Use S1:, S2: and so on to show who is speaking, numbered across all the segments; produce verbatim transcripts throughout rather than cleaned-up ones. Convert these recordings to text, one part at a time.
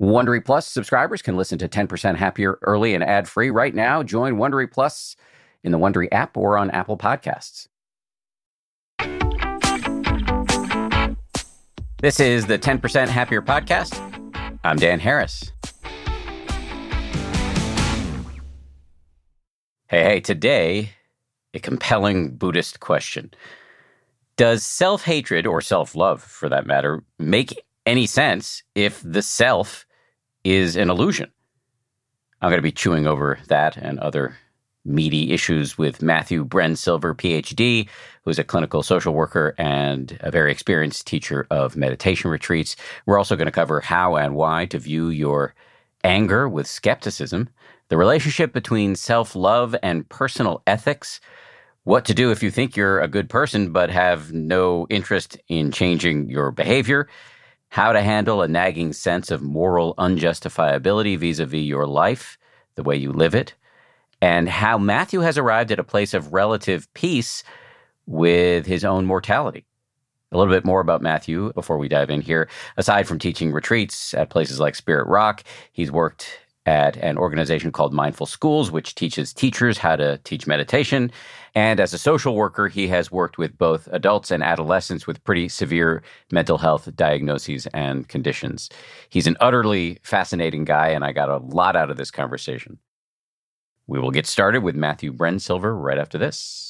S1: Wondery Plus subscribers can listen to ten percent Happier early and ad-free right now. Join Wondery Plus in the Wondery app or on Apple Podcasts. This is the ten percent Happier podcast. I'm Dan Harris. Hey, hey, today, a compelling Buddhist question. Does self-hatred, or self-love for that matter, make any sense if the self is an illusion? I'm going to be chewing over that and other meaty issues with Matthew Brensilver, P H D, who's a clinical social worker and a very experienced teacher of meditation retreats. We're also going to cover how and why to view your anger with skepticism, the relationship between self-love and personal ethics, what to do if you think you're a good person but have no interest in changing your behavior, how to handle a nagging sense of moral unjustifiability vis-a-vis your life, the way you live it, and how Matthew has arrived at a place of relative peace with his own mortality. A little bit more about Matthew before we dive in here. Aside from teaching retreats at places like Spirit Rock, he's worked at an organization called Mindful Schools, which teaches teachers how to teach meditation. And as a social worker, he has worked with both adults and adolescents with pretty severe mental health diagnoses and conditions. He's an utterly fascinating guy, and I got a lot out of this conversation. We will get started with Matthew Brensilver right after this.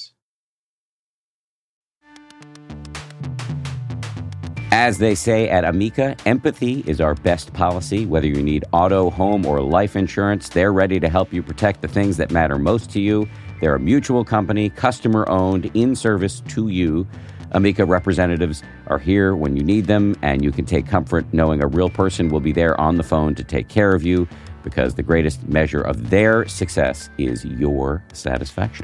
S1: As they say at Amica, empathy is our best policy. Whether you need auto, home, or life insurance, they're ready to help you protect the things that matter most to you. They're a mutual company, customer-owned, in service to you. Amica representatives are here when you need them, and you can take comfort knowing a real person will be there on the phone to take care of you, because the greatest measure of their success is your satisfaction.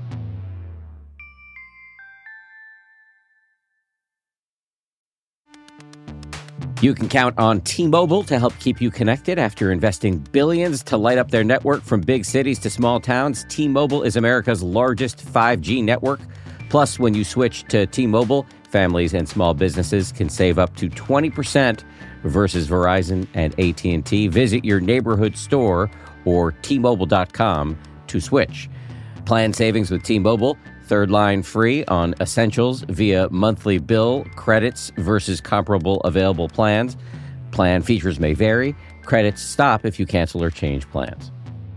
S1: You can count on T-Mobile to help keep you connected. After investing billions to light up their network from big cities to small towns, T-Mobile is America's largest five G network. Plus, when you switch to T-Mobile, families and small businesses can save up to twenty percent versus Verizon and A T and T. Visit your neighborhood store or T Mobile dot com to switch. Plan savings with T-Mobile. Third line free on essentials via monthly bill credits versus comparable available plans. Plan features may vary. Credits stop if you cancel or change plans.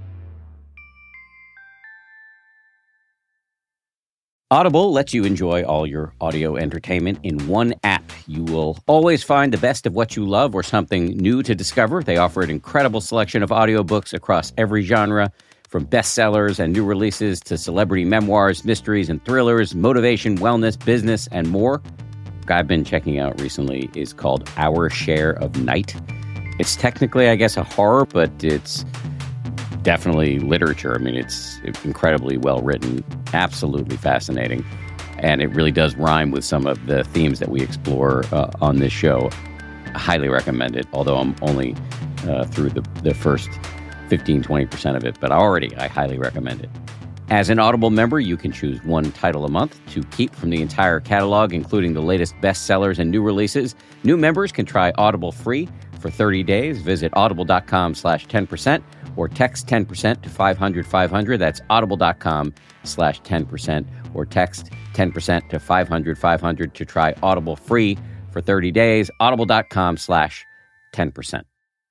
S1: Audible lets you enjoy all your audio entertainment in one app. You will always find the best of what you love or something new to discover. They offer an incredible selection of audiobooks across every genre, from bestsellers and new releases to celebrity memoirs, mysteries and thrillers, motivation, wellness, business, and more. What I've been checking out recently is called Our Share of Night. It's technically, I guess, a horror, but it's definitely literature. I mean, it's incredibly well written, absolutely fascinating, and it really does rhyme with some of the themes that we explore uh, on this show. I highly recommend it, although I'm only uh, through the, the first fifteen, twenty percent of it, but already I highly recommend it. As an Audible member, you can choose one title a month to keep from the entire catalog, including the latest bestsellers and new releases. New members can try Audible free for thirty days. Visit audible.com slash 10% or text ten percent to five hundred five hundred. That's audible.com slash 10% or text ten percent to five hundred five hundred to try Audible free for thirty days. Audible.com slash 10%.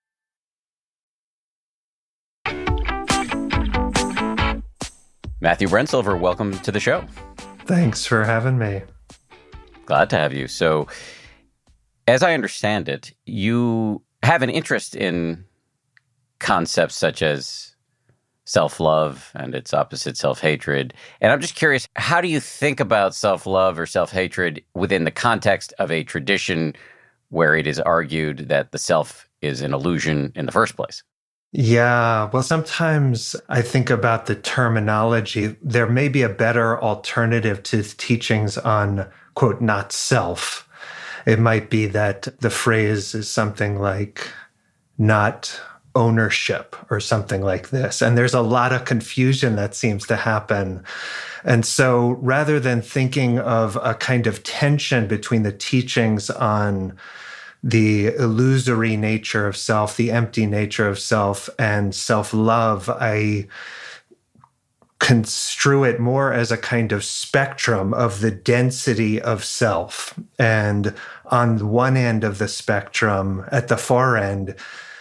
S1: Matthew Brensilver, welcome to the show.
S2: Thanks for having me.
S1: Glad to have you. So, as I understand it, you have an interest in concepts such as self-love and its opposite, self-hatred. And I'm just curious, how do you think about self-love or self-hatred within the context of a tradition where it is argued that the self is an illusion in the first place?
S2: Yeah, well, sometimes I think about the terminology. There may be a better alternative to teachings on, quote, not self. It might be that the phrase is something like not ownership or something like this. And there's a lot of confusion that seems to happen. And so rather than thinking of a kind of tension between the teachings on the illusory nature of self, the empty nature of self, and self-love, I construe it more as a kind of spectrum of the density of self. And on one end of the spectrum, at the far end,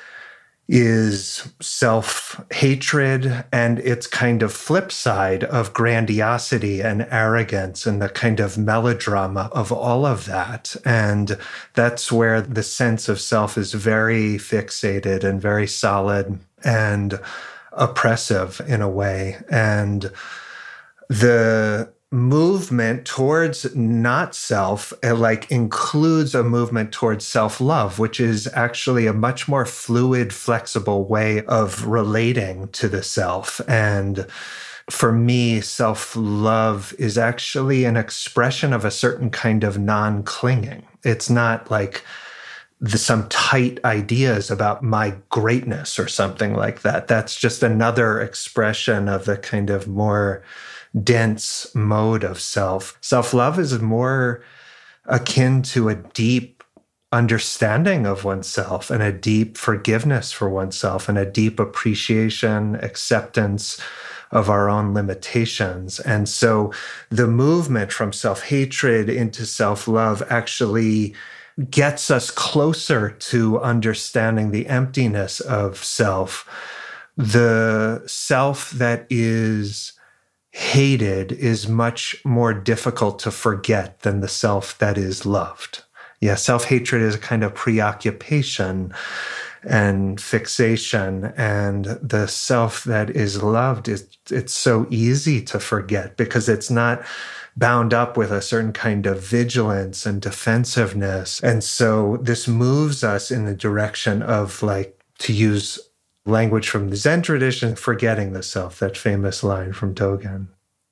S2: is self-hatred and its kind of flip side of grandiosity and arrogance and the kind of melodrama of all of that. And that's where the sense of self is very fixated and very solid and oppressive in a way. And the movement towards not self, it like includes a movement towards self-love, which is actually a much more fluid, flexible way of relating to the self. And for me, self-love is actually an expression of a certain kind of non-clinging. It's not like the, some tight ideas about my greatness or something like that. That's just another expression of the kind of more dense mode of self. Self-love is more akin to a deep understanding of oneself and a deep forgiveness for oneself and a deep appreciation, acceptance of our own limitations. And so the movement from self-hatred into self-love actually gets us closer to understanding the emptiness of self. The self that is hated is much more difficult to forget than the self that is loved. Yeah, self-hatred is a kind of preoccupation and fixation, and the self that is loved is it's so easy to forget because it's not bound up with a certain kind of vigilance and defensiveness. And so this moves us in the direction of, like, to use language from the Zen tradition, forgetting the self, that famous line from Dogen.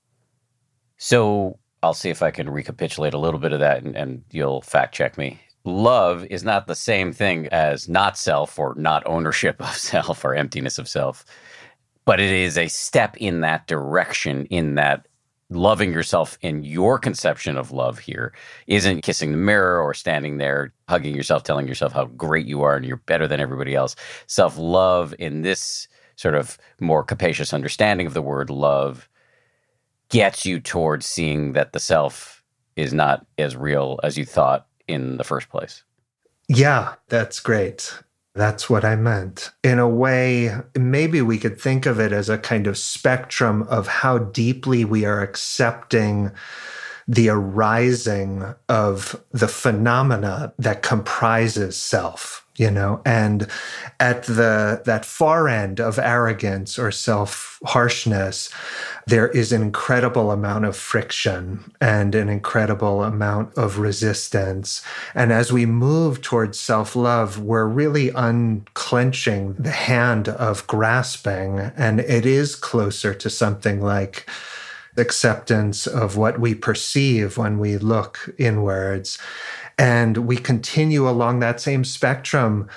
S1: So I'll see if I can recapitulate a little bit of that, and, and you'll fact check me. Love is not the same thing as not self or not ownership of self or emptiness of self, but it is a step in that direction, in that loving yourself in your conception of love here isn't kissing the mirror or standing there, hugging yourself, telling yourself how great you are and you're better than everybody else. Self-love in this sort of more capacious understanding of the word love gets you towards seeing that the self is not as real as you thought in the first place.
S2: Yeah, that's great. That's what I meant. In a way, maybe we could think of it as a kind of spectrum of how deeply we are accepting the arising of the phenomena that comprises self, you know, and at the that far end of arrogance or self-harshness, there is an incredible amount of friction and an incredible amount of resistance. And as we move towards self-love, we're really unclenching the hand of grasping, and it is closer to something like acceptance of what we perceive when we look inwards. And we continue along that same spectrum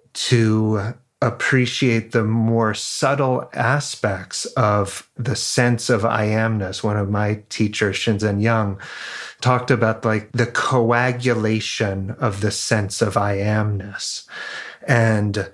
S2: to appreciate the more subtle aspects of the sense of I amness. One of my teachers, Shinzen Young, talked about like the coagulation of the sense of I amness. And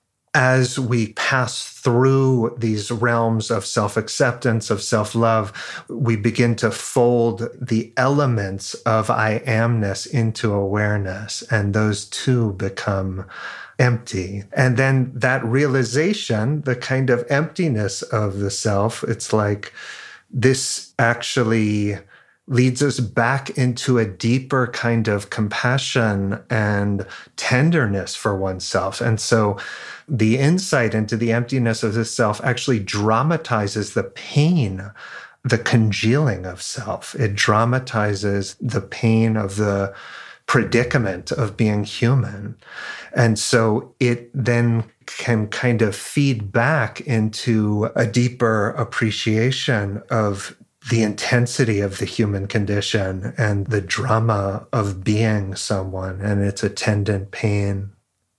S2: as we pass through these realms of self-acceptance, of self-love, we begin to fold the elements of I amness into awareness, and those two become empty. And then that realization, the kind of emptiness of the self, it's like this actually leads us back into a deeper kind of compassion and tenderness for oneself. And so the insight into the emptiness of the self actually dramatizes the pain, the congealing of self. It dramatizes the pain of the predicament of being human. And so it then can kind of feed back into a deeper appreciation of the intensity of the human condition and the drama of being someone and its attendant pain.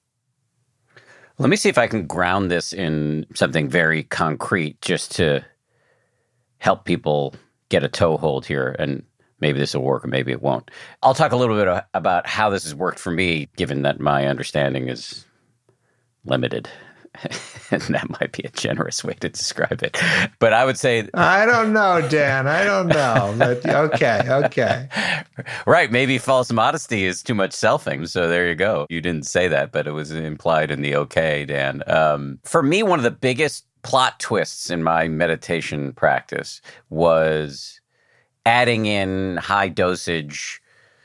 S1: Let me see if I can ground this in something very concrete just to help people get a toehold here. And maybe this will work or maybe it won't. I'll talk a little bit about how this has worked for me, given that my understanding is limited. And that might be a generous way to describe it. But I would say...
S2: I don't know, Dan. I don't know. But okay, okay.
S1: Right. Maybe false modesty is too much selfing. So there you go. You didn't say that, but it was implied in the okay, Dan. Um, for me, one of the biggest plot twists in my meditation practice was adding in high dosage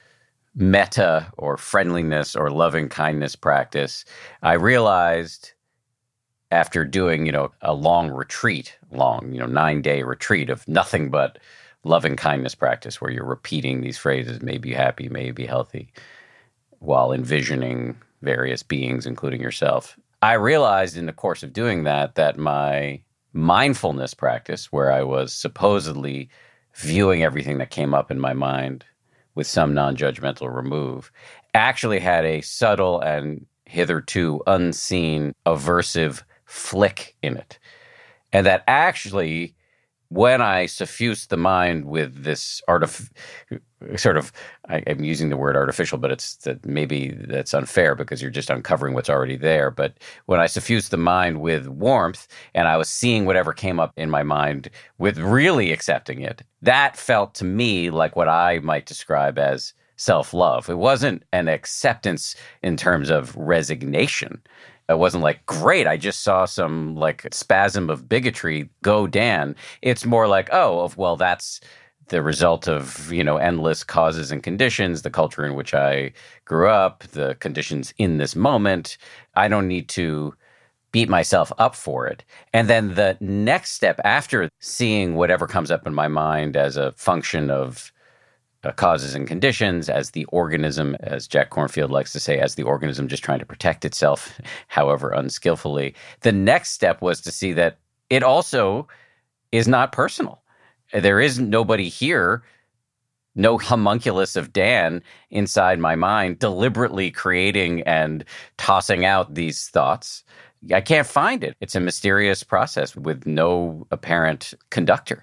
S1: metta or friendliness or loving kindness practice. I realized after doing, you know, a long retreat, long, you know, nine day retreat of nothing but loving kindness practice, where you're repeating these phrases, may be happy, may be healthy, while envisioning various beings, including yourself. I realized in the course of doing that, that my mindfulness practice, where I was supposedly viewing everything that came up in my mind with some non-judgmental remove, actually had a subtle and hitherto unseen aversive flick in it. And that actually, when I suffuse the mind with this artif- sort of, I, I'm using the word artificial, but it's that maybe that's unfair because you're just uncovering what's already there. But when I suffused the mind with warmth and I was seeing whatever came up in my mind with really accepting it, that felt to me like what I might describe as self-love. It wasn't an acceptance in terms of resignation. It wasn't like, great, I just saw some like spasm of bigotry, go Dan. It's more like, oh, well, that's the result of, you know, endless causes and conditions, the culture in which I grew up, the conditions in this moment. I don't need to beat myself up for it. And then the next step after seeing whatever comes up in my mind as a function of Uh, causes and conditions, as the organism, as Jack Kornfield likes to say, as the organism just trying to protect itself, however unskillfully. The next step was to see that it also is not personal. There is nobody here, no homunculus of Dan inside my mind deliberately creating and tossing out these thoughts. I can't find it. It's a mysterious process with no apparent conductor.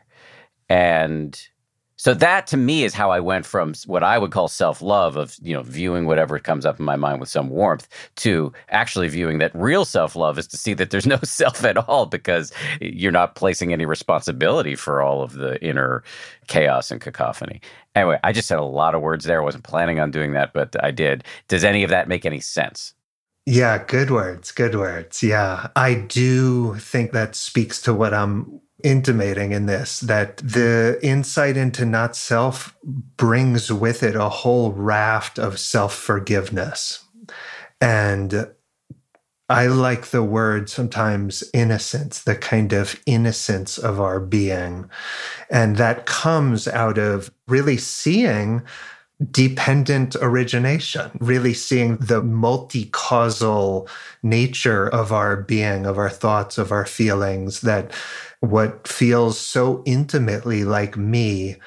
S1: And so that, to me, is how I went from what I would call self-love of, you know, viewing whatever comes up in my mind with some warmth to actually viewing that real self-love is to see that there's no self at all because you're not placing any responsibility for all of the inner chaos and cacophony. Anyway, I just said a lot of words there. I wasn't planning on doing that, but I did. Does any of that make any sense?
S2: Yeah, good words, good words. Yeah, I do think that speaks to what I'm intimating in this, that the insight into not self brings with it a whole raft of self-forgiveness. And I like the word sometimes innocence, the kind of innocence of our being. And that comes out of really seeing dependent origination, really seeing the multi-causal nature of our being, of our thoughts, of our feelings, that what feels so intimately like me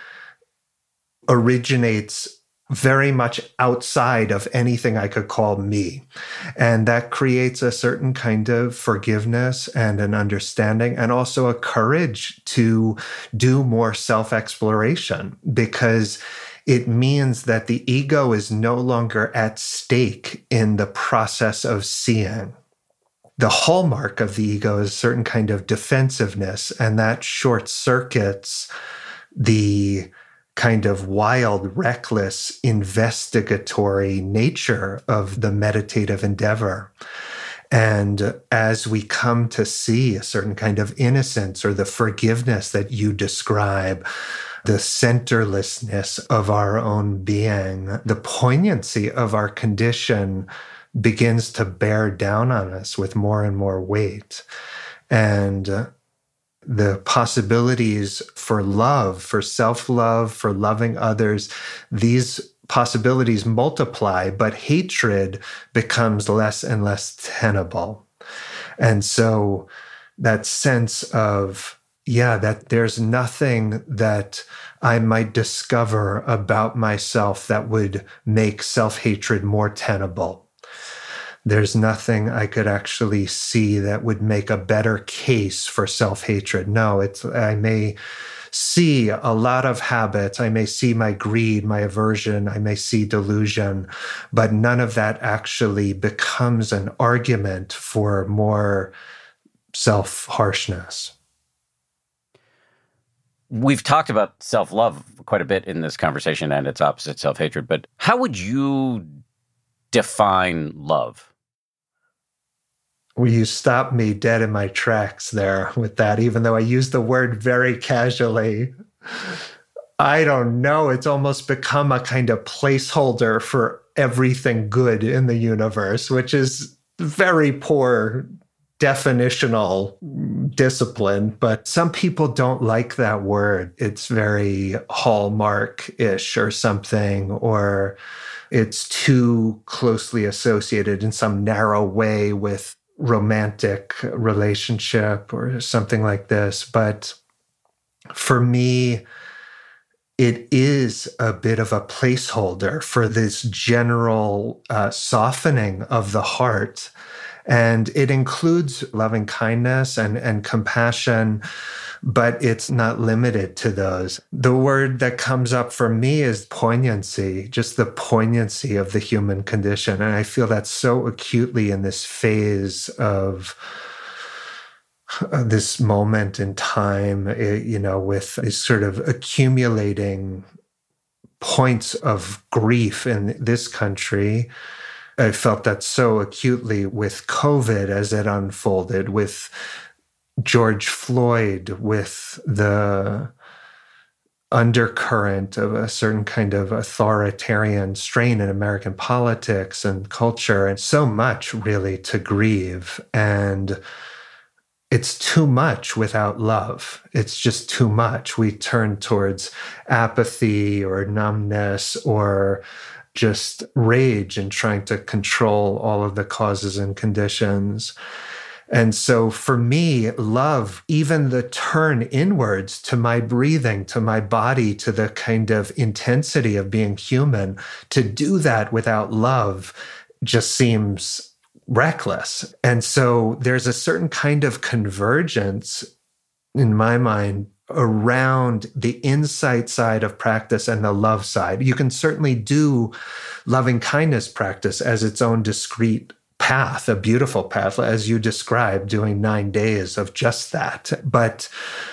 S2: originates very much outside of anything I could call me. And that creates a certain kind of forgiveness and an understanding, and also a courage to do more self-exploration, because it means that the ego is no longer at stake in the process of seeing. The hallmark of the ego is a certain kind of defensiveness, and that short circuits the kind of wild, reckless, investigatory nature of the meditative endeavor. And as we come to see a certain kind of innocence or the forgiveness that you describe, the centerlessness of our own being, the poignancy of our condition begins to bear down on us with more and more weight. And uh, the possibilities for love, for self-love, for loving others, these possibilities multiply, but hatred becomes less and less tenable. And so that sense of, yeah, that there's nothing that I might discover about myself that would make self-hatred more tenable. There's nothing I could actually see that would make a better case for self-hatred. No, it's I may see a lot of habits. I may see my greed, my aversion, I may see delusion, but none of that actually becomes an argument for more self-harshness.
S1: We've talked about self-love quite a bit in this conversation and its opposite, self-hatred, but how would you define love?
S2: Well, you stopped me dead in my tracks there with that, even though I used the word very casually. I don't know. It's almost become a kind of placeholder for everything good in the universe, which is very poor definitional discipline, but some people don't like that word. It's very Hallmark-ish or something, or it's too closely associated in some narrow way with romantic relationship or something like this. But for me, it is a bit of a placeholder for this general uh, softening of the heart. And it includes loving kindness and, and compassion, but it's not limited to those. The word that comes up for me is poignancy, just the poignancy of the human condition. And I feel that so acutely in this phase of uh, this moment in time, it, you know, with these sort of accumulating points of grief in this country. I felt that so acutely with COVID as it unfolded, with George Floyd, with the undercurrent of a certain kind of authoritarian strain in American politics and culture, and so much really to grieve. And it's too much without love. It's just too much. We turn towards apathy or numbness or just rage and trying to control all of the causes and conditions. And so for me, love, even the turn inwards to my breathing, to my body, to the kind of intensity of being human, to do that without love just seems reckless. And so there's a certain kind of convergence in my mind around the insight side of practice and the love side. You can certainly do loving kindness practice as its own discrete path, a beautiful path, as you described, doing nine days of just that. But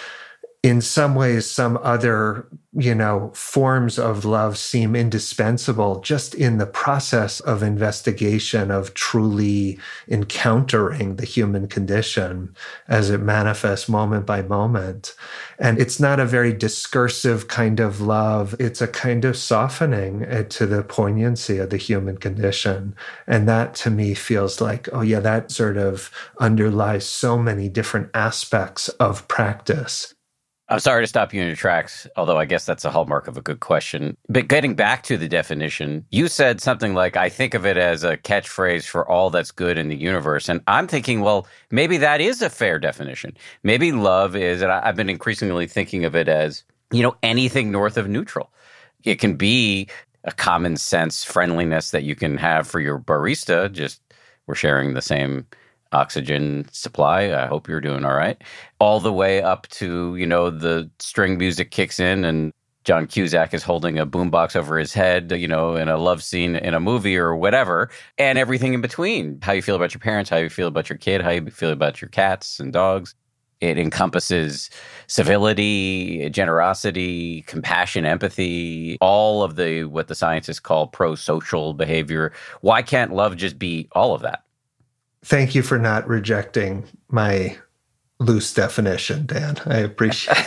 S2: in some ways, some other, you know, forms of love seem indispensable just in the process of investigation, of truly encountering the human condition as it manifests moment by moment. And it's not a very discursive kind of love. It's a kind of softening to the poignancy of the human condition. And that to me feels like, oh yeah, that sort of underlies so many different aspects of practice.
S1: I'm sorry to stop you in your tracks, although I guess that's a hallmark of a good question. But getting back to the definition, you said something like, I think of it as a catchphrase for all that's good in the universe. And I'm thinking, well, maybe that is a fair definition. Maybe love is, and I've been increasingly thinking of it as, you know, anything north of neutral. It can be a common sense friendliness that you can have for your barista. Just we're sharing the same oxygen supply. I hope you're doing all right. All the way up to, you know, the string music kicks in and John Cusack is holding a boombox over his head, you know, in a love scene in a movie or whatever, and everything in between. How you feel about your parents, how you feel about your kid, how you feel about your cats and dogs. It encompasses civility, generosity, compassion, empathy, all of the, what the scientists call pro-social behavior. Why can't love just be all of that?
S2: Thank you for not rejecting my loose definition, Dan. I appreciate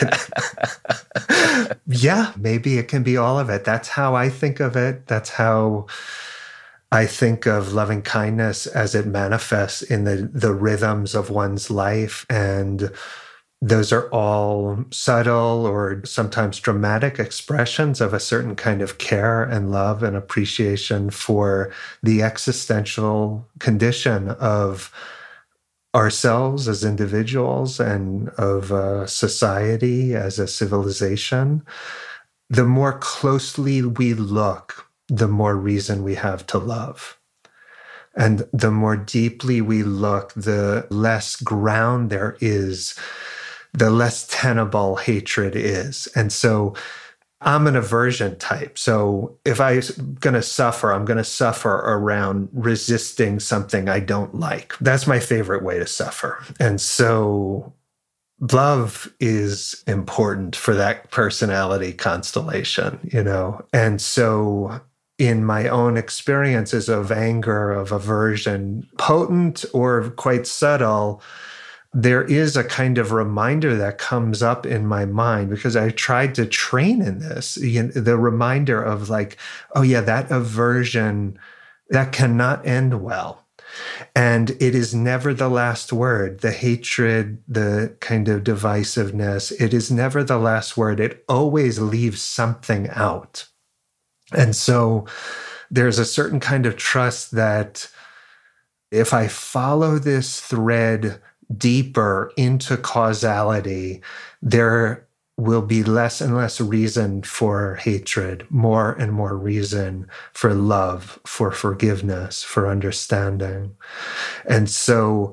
S2: it. Yeah, maybe it can be all of it. That's how I think of it. That's how I think of loving kindness as it manifests in the, the rhythms of one's life. And those are all subtle or sometimes dramatic expressions of a certain kind of care and love and appreciation for the existential condition of ourselves as individuals and of a society as a civilization. The more closely we look, the more reason we have to love. And the more deeply we look, the less ground there is the less tenable hatred is. And so I'm an aversion type. So if I'm going to suffer, I'm going to suffer around resisting something I don't like. That's my favorite way to suffer. And so love is important for that personality constellation, you know? And so in my own experiences of anger, of aversion, potent or quite subtle, there is a kind of reminder that comes up in my mind because I tried to train in this, you know, the reminder of like, oh yeah, that aversion, that cannot end well. And it is never the last word. The hatred, the kind of divisiveness, it is never the last word. It always leaves something out. And so there's a certain kind of trust that if I follow this thread deeper into causality, there will be less and less reason for hatred, more and more reason for love, for forgiveness, for understanding. And so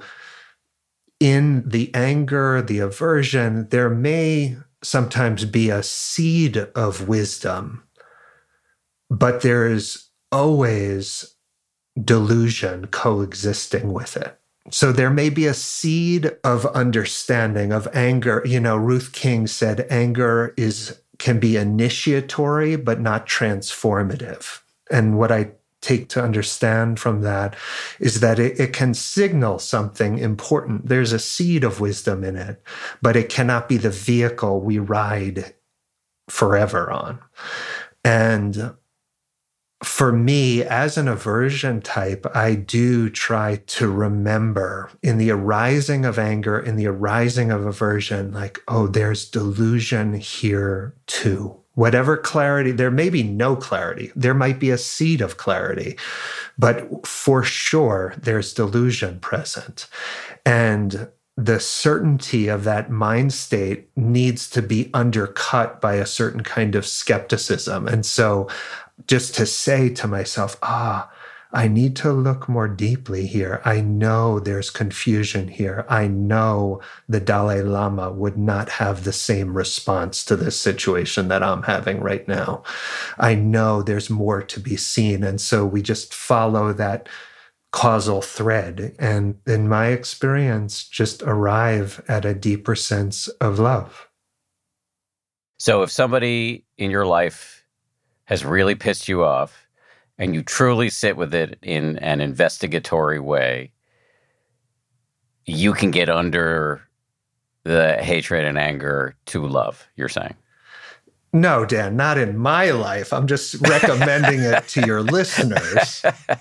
S2: in the anger, the aversion, there may sometimes be a seed of wisdom, but there is always delusion coexisting with it. So there may be a seed of understanding, of anger. You know, Ruth King said anger is can be initiatory, but not transformative. And what I take to understand from that is that it, it can signal something important. There's a seed of wisdom in it, but it cannot be the vehicle we ride forever on. And for me, as an aversion type, I do try to remember in the arising of anger, in the arising of aversion, like, oh, there's delusion here too. Whatever clarity, there may be no clarity. There might be a seed of clarity, but for sure, there's delusion present. And the certainty of that mind state needs to be undercut by a certain kind of skepticism. And so just to say to myself, ah, I need to look more deeply here. I know there's confusion here. I know the Dalai Lama would not have the same response to this situation that I'm having right now. I know there's more to be seen. And so we just follow that causal thread. And in my experience, just arrive at a deeper sense of love.
S1: So if somebody in your life has really pissed you off, and you truly sit with it in an investigatory way, you can get under the hatred and anger to love, you're saying?
S2: No, Dan, not in my life. I'm just recommending it to your listeners.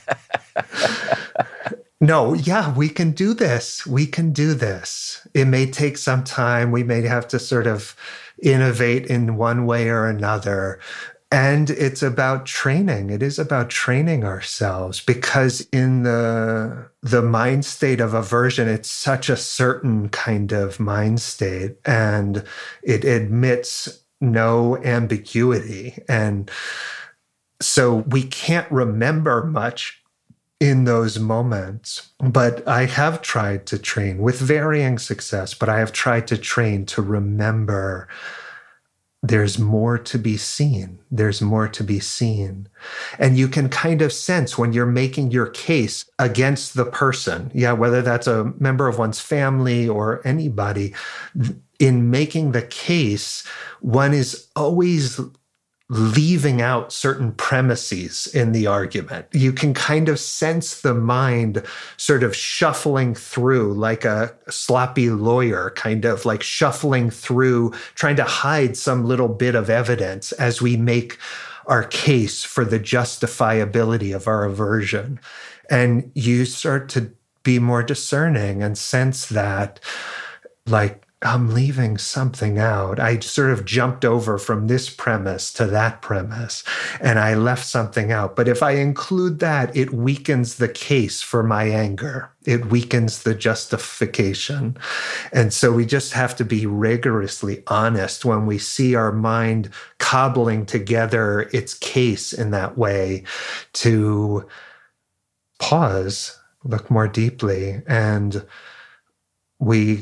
S2: No, yeah, we can do this. We can do this. It may take some time. We may have to sort of innovate in one way or another. And it's about training. It is about training ourselves because in the the mind state of aversion, it's such a certain kind of mind state, and it admits no ambiguity. And so we can't remember much in those moments. But I have tried to train with varying success, but I have tried to train to remember there's more to be seen. There's more to be seen. And you can kind of sense when you're making your case against the person, yeah, whether that's a member of one's family or anybody, in making the case, one is always leaving out certain premises in the argument. You can kind of sense the mind sort of shuffling through like a sloppy lawyer, kind of like shuffling through, trying to hide some little bit of evidence as we make our case for the justifiability of our aversion. And you start to be more discerning and sense that, like, I'm leaving something out. I sort of jumped over from this premise to that premise, and I left something out. But if I include that, it weakens the case for my anger. It weakens the justification. And so we just have to be rigorously honest when we see our mind cobbling together its case in that way, to pause, look more deeply, and we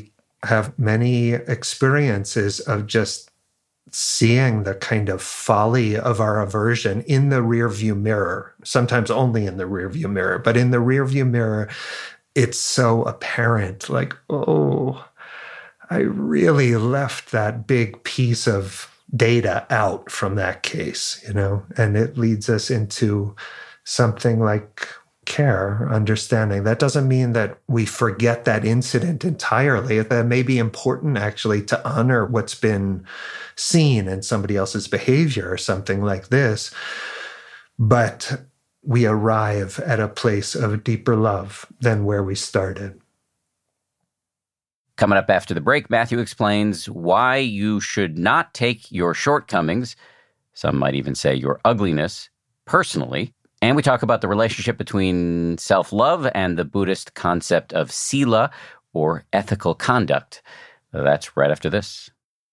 S2: have many experiences of just seeing the kind of folly of our aversion in the rearview mirror, sometimes only in the rearview mirror, but in the rearview mirror, it's so apparent, like, oh, I really left that big piece of data out from that case, you know, and it leads us into something like care, understanding. That doesn't mean that we forget that incident entirely. That may be important, actually, to honor what's been seen in somebody else's behavior or something like this. But we arrive at a place of deeper love than where we started.
S1: Coming up after the break, Matthew explains why you should not take your shortcomings, some might even say your ugliness, personally. And we talk about the relationship between self-love and the Buddhist concept of sila, or ethical conduct. That's right after this.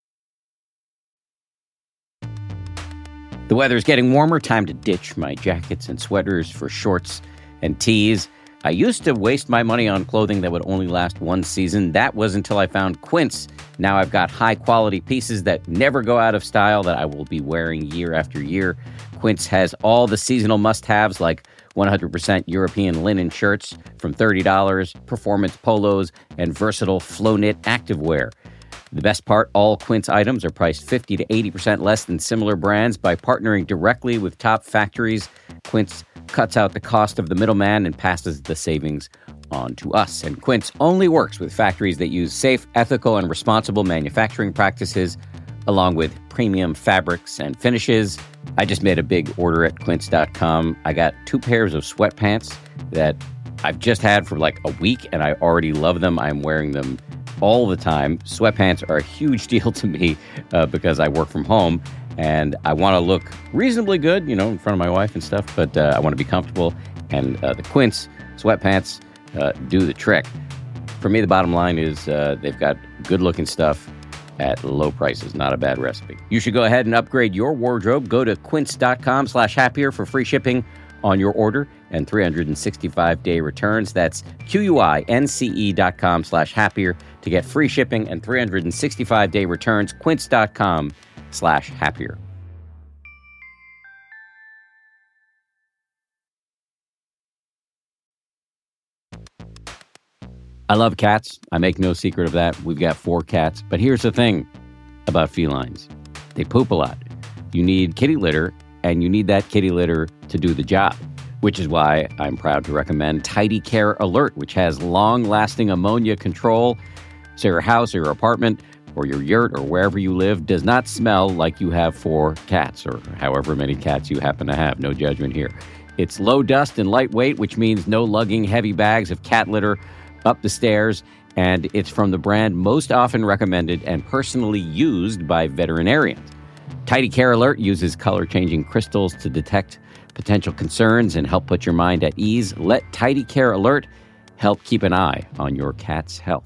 S1: The weather's getting warmer. Time to ditch my jackets and sweaters for shorts and tees. I used to waste my money on clothing that would only last one season. That was until I found Quince. Now I've got high-quality pieces that never go out of style that I will be wearing year after year. Quince has all the seasonal must-haves like one hundred percent European linen shirts from thirty dollars, performance polos, and versatile flow-knit activewear. The best part, all Quince items are priced fifty to eighty percent less than similar brands. By partnering directly with top factories, Quince cuts out the cost of the middleman and passes the savings on to us. And Quince only works with factories that use safe, ethical, and responsible manufacturing practices, along with premium fabrics and finishes. I just made a big order at quince dot com. I got two pairs of sweatpants that I've just had for like a week, and I already love them. I'm wearing them all the time. Sweatpants are a huge deal to me uh, because I work from home, and I want to look reasonably good, you know, in front of my wife and stuff, but uh, I want to be comfortable, and uh, the Quince sweatpants uh, do the trick. For me, the bottom line is uh, they've got good-looking stuff at low prices. Not a bad recipe. You should go ahead and upgrade your wardrobe. Go to quince dot com slash happier for free shipping on your order and three hundred sixty-five day returns. That's Q-U-I-N-C-E dot com slash happier to get free shipping and three hundred sixty-five day returns. Quince dot com slash happier. I love cats. I make no secret of that. We've got four cats. But here's the thing about felines. They poop a lot. You need kitty litter, and you need that kitty litter to do the job, which is why I'm proud to recommend Tidy Care Alert, which has long-lasting ammonia control, so your house or your apartment or your yurt or wherever you live does not smell like you have four cats or however many cats you happen to have. No judgment here. It's low dust and lightweight, which means no lugging heavy bags of cat litter up the stairs, and it's from the brand most often recommended and personally used by veterinarians. Tidy Care Alert uses color-changing crystals to detect potential concerns and help put your mind at ease. Let Tidy Care Alert help keep an eye on your cat's health.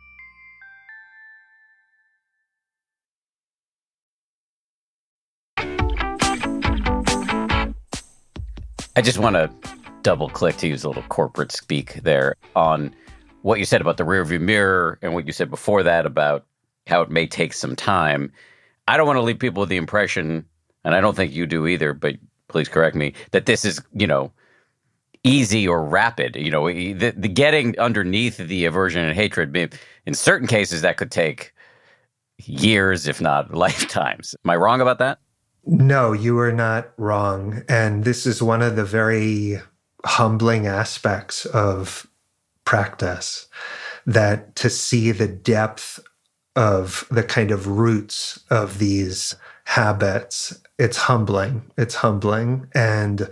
S1: I just want to double-click, to use a little corporate speak there, on what you said about the rearview mirror and what you said before that about how it may take some time. I don't want to leave people with the impression, and I don't think you do either, but please correct me, that this is, you know, easy or rapid. You know, the, the getting underneath the aversion and hatred, in certain cases, that could take years, if not lifetimes. Am I wrong about that?
S2: No, you are not wrong. And this is one of the very humbling aspects of practice, that to see the depth of the kind of roots of these habits, it's humbling. It's humbling. And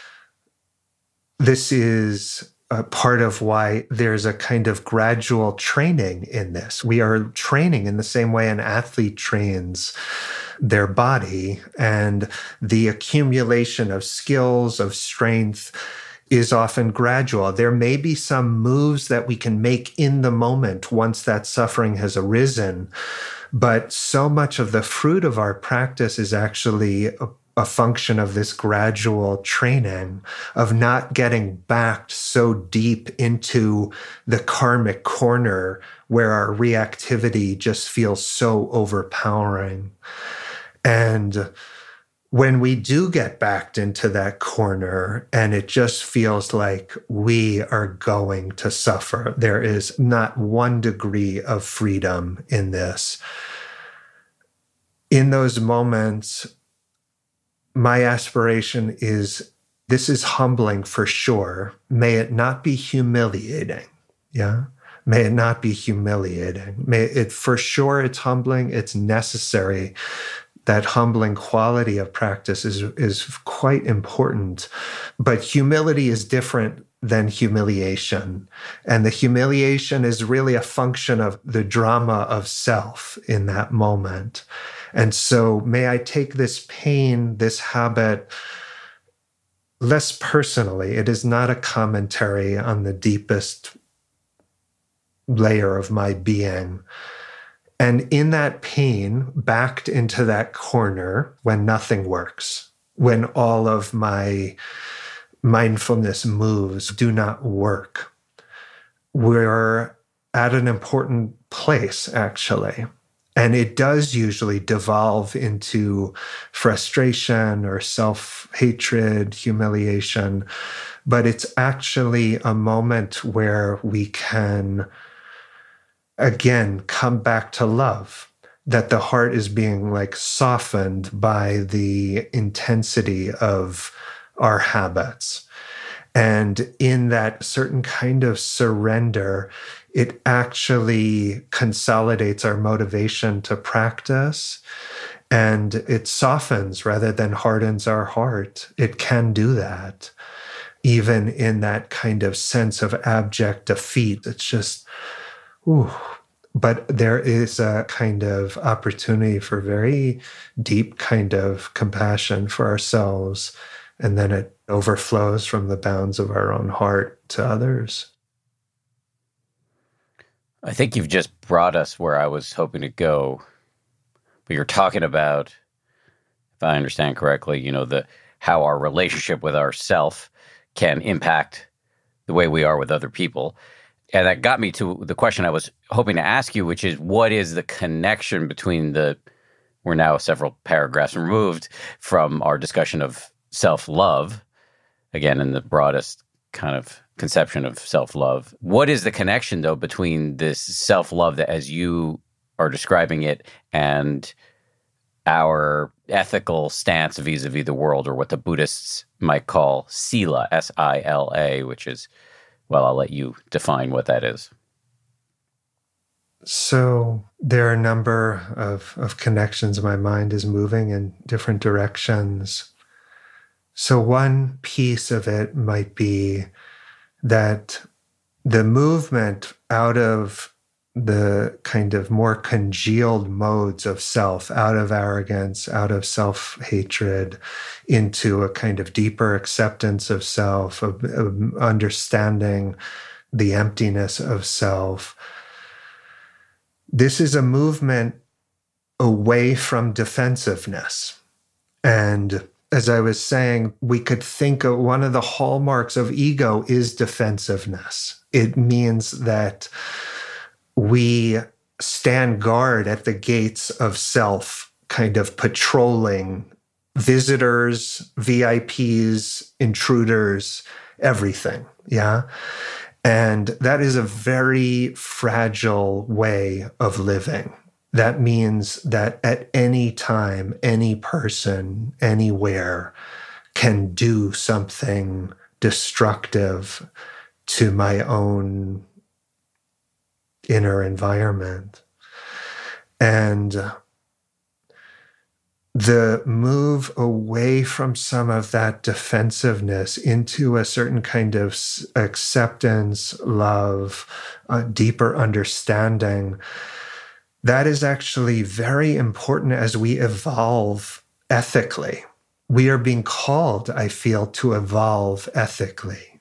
S2: this is a part of why there's a kind of gradual training in this. We are training in the same way an athlete trains their body, and the accumulation of skills, of strength, is often gradual. There may be some moves that we can make in the moment once that suffering has arisen, but so much of the fruit of our practice is actually a function of this gradual training of not getting backed so deep into the karmic corner where our reactivity just feels so overpowering. And when we do get backed into that corner and it just feels like we are going to suffer, there is not one degree of freedom in this. In those moments, my aspiration is, this is humbling for sure. May it not be humiliating. Yeah. May it not be humiliating. May it, for sure, it's humbling. It's necessary. That humbling quality of practice is, is quite important. But humility is different than humiliation. And the humiliation is really a function of the drama of self in that moment. And so may I take this pain, this habit, less personally. It is not a commentary on the deepest layer of my being. And in that pain, backed into that corner when nothing works, when all of my mindfulness moves do not work, we're at an important place, actually. And it does usually devolve into frustration or self-hatred, humiliation. But it's actually a moment where we can, again, come back to love, that the heart is being like softened by the intensity of our habits. And in that certain kind of surrender, it actually consolidates our motivation to practice, and it softens rather than hardens our heart. It can do that, even in that kind of sense of abject defeat. It's just, ooh. But there is a kind of opportunity for very deep kind of compassion for ourselves, and then it overflows from the bounds of our own heart to others.
S1: I think you've just brought us where I was hoping to go. But you're talking about, if I understand correctly, you know, the how our relationship with ourself can impact the way we are with other people. And that got me to the question I was hoping to ask you, which is, what is the connection between the, we're now several paragraphs removed from our discussion of self-love, again, in the broadest kind of conception of self-love. What is the connection, though, between this self-love that, as you are describing it, and our ethical stance vis-a-vis the world, or what the Buddhists might call sila, S I L A, which is, well, I'll let you define what that is.
S2: So there are a number of, of connections. My mind is moving in different directions. So one piece of it might be that the movement out of the kind of more congealed modes of self, out of arrogance, out of self-hatred, into a kind of deeper acceptance of self, of, of understanding the emptiness of self. This is a movement away from defensiveness. And as I was saying, we could think of one of the hallmarks of ego is defensiveness. It means that we stand guard at the gates of self, kind of patrolling visitors, V I Ps, intruders, everything. Yeah. And that is a very fragile way of living. That means that at any time, any person, anywhere can do something destructive to my own inner environment. And the move away from some of that defensiveness into a certain kind of acceptance, love, a deeper understanding, that is actually very important as we evolve ethically. We are being called, I feel, to evolve ethically.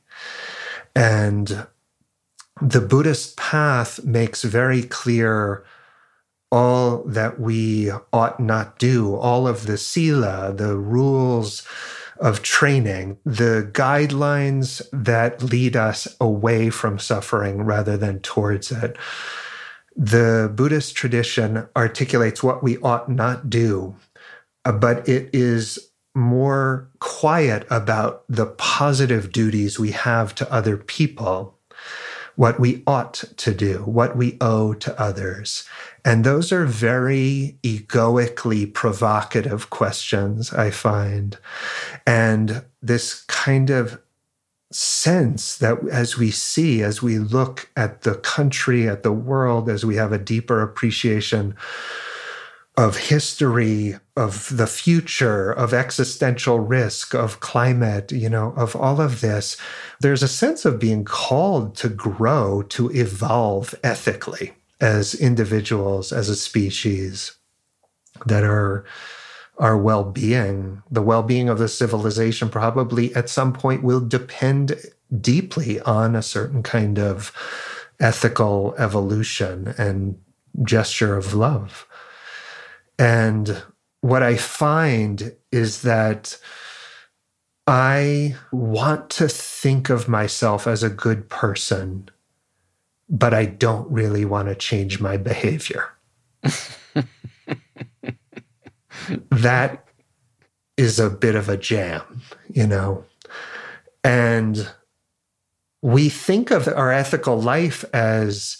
S2: And the Buddhist path makes very clear all that we ought not do, all of the sila, the rules of training, the guidelines that lead us away from suffering rather than towards it. The Buddhist tradition articulates what we ought not do, but it is more quiet about the positive duties we have to other people, what we ought to do, what we owe to others. And those are very egoically provocative questions, I find. And this kind of sense that as we see, as we look at the country, at the world, as we have a deeper appreciation of history, of the future, of existential risk, of climate, you know, of all of this, there's a sense of being called to grow, to evolve ethically as individuals, as a species, that are our well-being, the well-being of the civilization probably at some point will depend deeply on a certain kind of ethical evolution and gesture of love. And what I find is that I want to think of myself as a good person, but I don't really want to change my behavior. That is a bit of a jam, you know. And we think of our ethical life as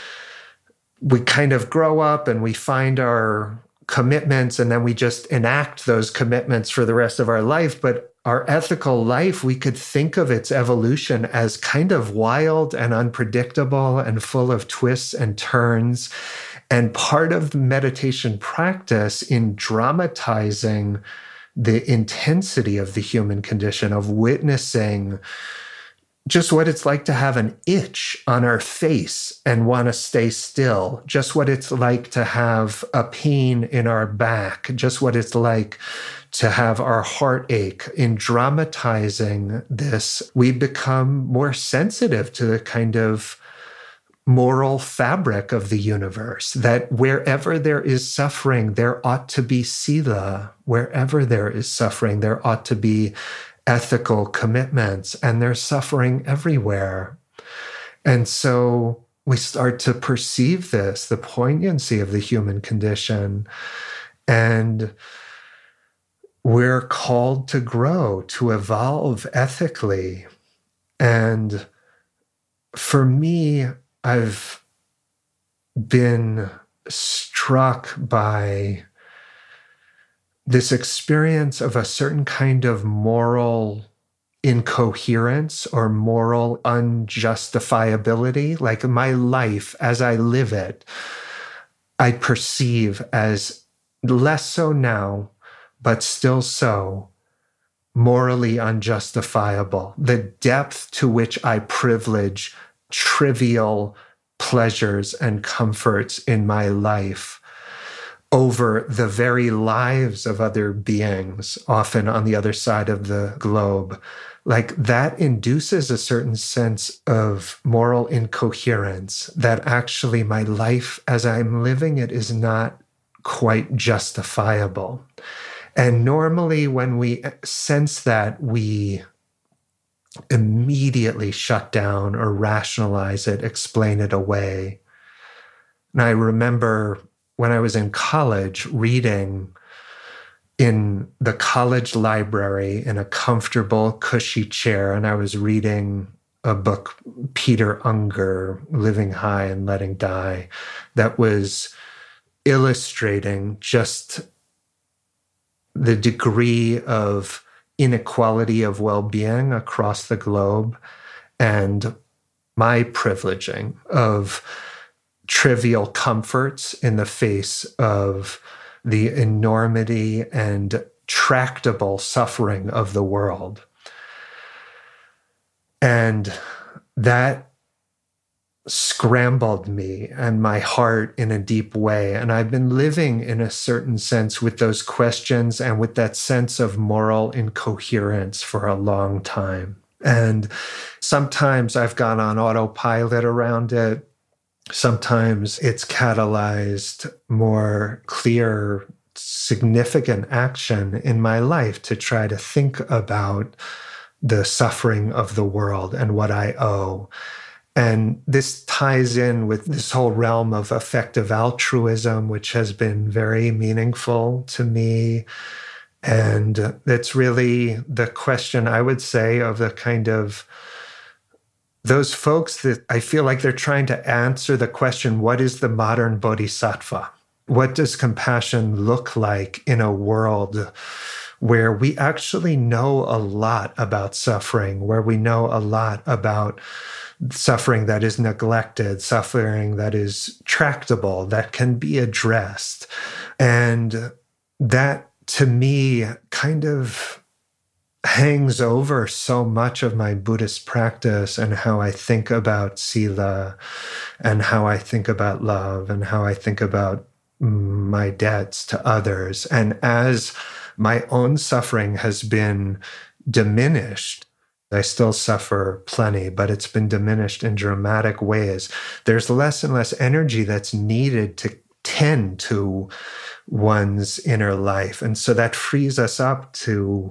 S2: we kind of grow up and we find our commitments and then we just enact those commitments for the rest of our life. But our ethical life, we could think of its evolution as kind of wild and unpredictable and full of twists and turns. And part of the meditation practice in dramatizing the intensity of the human condition, of witnessing just what it's like to have an itch on our face and want to stay still, just what it's like to have a pain in our back, just what it's like to have our heart ache. In dramatizing this, we become more sensitive to the kind of moral fabric of the universe, that wherever there is suffering, there ought to be sila. Wherever there is suffering, there ought to be ethical commitments, and there's suffering everywhere. And so we start to perceive this, the poignancy of the human condition, and we're called to grow, to evolve ethically. And for me, I've been struck by this experience of a certain kind of moral incoherence or moral unjustifiability. Like my life, as I live it, I perceive as less so now, but still so, morally unjustifiable. The depth to which I privilege trivial pleasures and comforts in my life over the very lives of other beings, often on the other side of the globe, like that induces a certain sense of moral incoherence, that actually my life as I'm living it is not quite justifiable. And normally when we sense that, we immediately shut down or rationalize it, explain it away. And I remember when I was in college reading in the college library in a comfortable, cushy chair, and I was reading a book, Peter Unger, Living High and Letting Die, that was illustrating just the degree of inequality of well-being across the globe and my privileging of trivial comforts in the face of the enormity and tractable suffering of the world. And that scrambled me and my heart in a deep way. And I've been living in a certain sense with those questions and with that sense of moral incoherence for a long time. And sometimes I've gone on autopilot around it. Sometimes it's catalyzed more clear, significant action in my life to try to think about the suffering of the world and what I owe. And this ties in with this whole realm of effective altruism, which has been very meaningful to me. And it's really the question, I would say, of the kind of those folks that I feel like they're trying to answer the question, what is the modern bodhisattva? What does compassion look like in a world where we actually know a lot about suffering, where we know a lot about suffering that is neglected, suffering that is tractable, that can be addressed. And that, to me, kind of hangs over so much of my Buddhist practice and how I think about sila and how I think about love and how I think about my debts to others. And as my own suffering has been diminished, I still suffer plenty, but it's been diminished in dramatic ways. There's less and less energy that's needed to tend to one's inner life. And so that frees us up to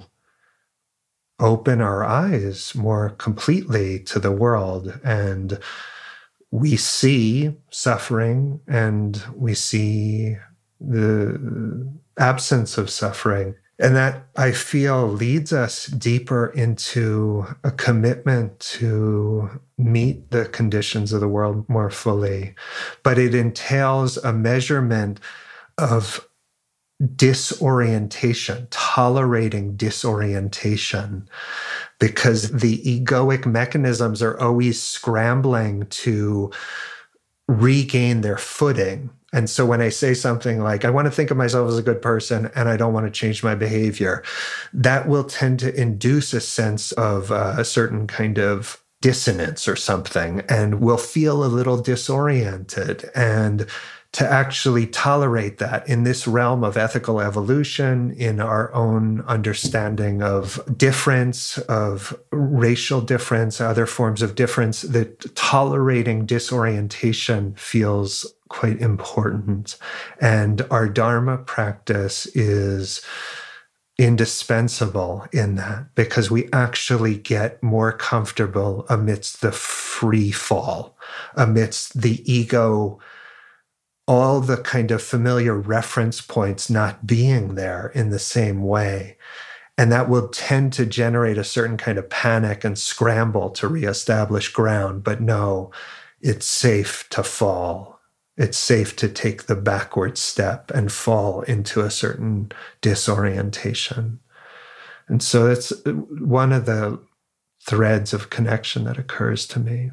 S2: open our eyes more completely to the world. And we see suffering and we see the absence of suffering. And that, I feel, leads us deeper into a commitment to meet the conditions of the world more fully. But it entails a measurement of disorientation, tolerating disorientation, because the egoic mechanisms are always scrambling to regain their footing. And so when I say something like, I want to think of myself as a good person and I don't want to change my behavior, that will tend to induce a sense of uh, a certain kind of dissonance or something, and we'll feel a little disoriented. And to actually tolerate that in this realm of ethical evolution, in our own understanding of difference, of racial difference, other forms of difference, that tolerating disorientation feels quite important. And our Dharma practice is indispensable in that, because we actually get more comfortable amidst the free fall, amidst the ego, all the kind of familiar reference points not being there in the same way. And that will tend to generate a certain kind of panic and scramble to reestablish ground. But no, it's safe to fall. It's safe to take the backward step and fall into a certain disorientation. And so that's one of the threads of connection that occurs to me.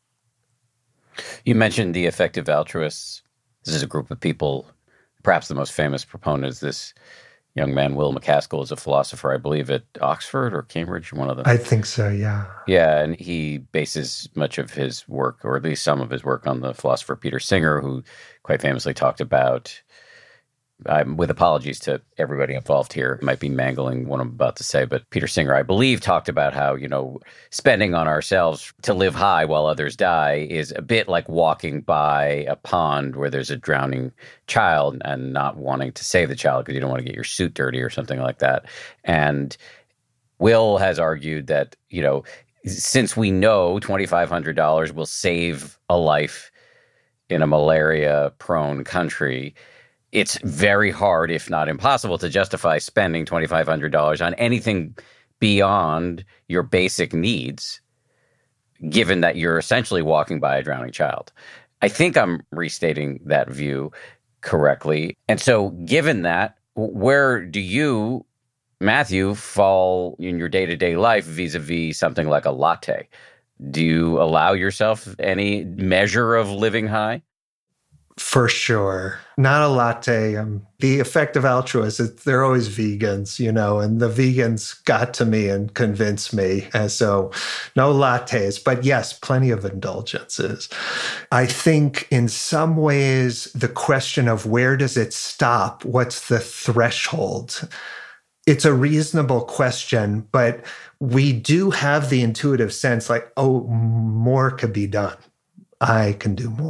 S1: You mentioned the effective altruists. This is a group of people, perhaps the most famous proponent is this young man, Will MacAskill, is a philosopher, I believe, at Oxford or Cambridge, one of them.
S2: I think so, yeah.
S1: Yeah, and he bases much of his work, or at least some of his work, on the philosopher Peter Singer, who quite famously talked about, um, with apologies to everybody involved here, might be mangling what I'm about to say, but Peter Singer, I believe, talked about how, you know, spending on ourselves to live high while others die is a bit like walking by a pond where there's a drowning child and not wanting to save the child because you don't want to get your suit dirty or something like that. And Will has argued that, you know, since we know twenty-five hundred dollars will save a life in a malaria-prone country, it's very hard, if not impossible, to justify spending twenty-five hundred dollars on anything beyond your basic needs, given that you're essentially walking by a drowning child. I think I'm restating that view correctly. And so given that, where do you, Matthew, fall in your day-to-day life vis-a-vis something like a latte? Do you allow yourself any measure of living high?
S2: For sure. Not a latte. Um, the effective altruists, they're always vegans, you know, and the vegans got to me and convinced me. And so no lattes, but yes, plenty of indulgences. I think in some ways, the question of where does it stop? What's the threshold? It's a reasonable question, but we do have the intuitive sense like, oh, more could be done. I can do more.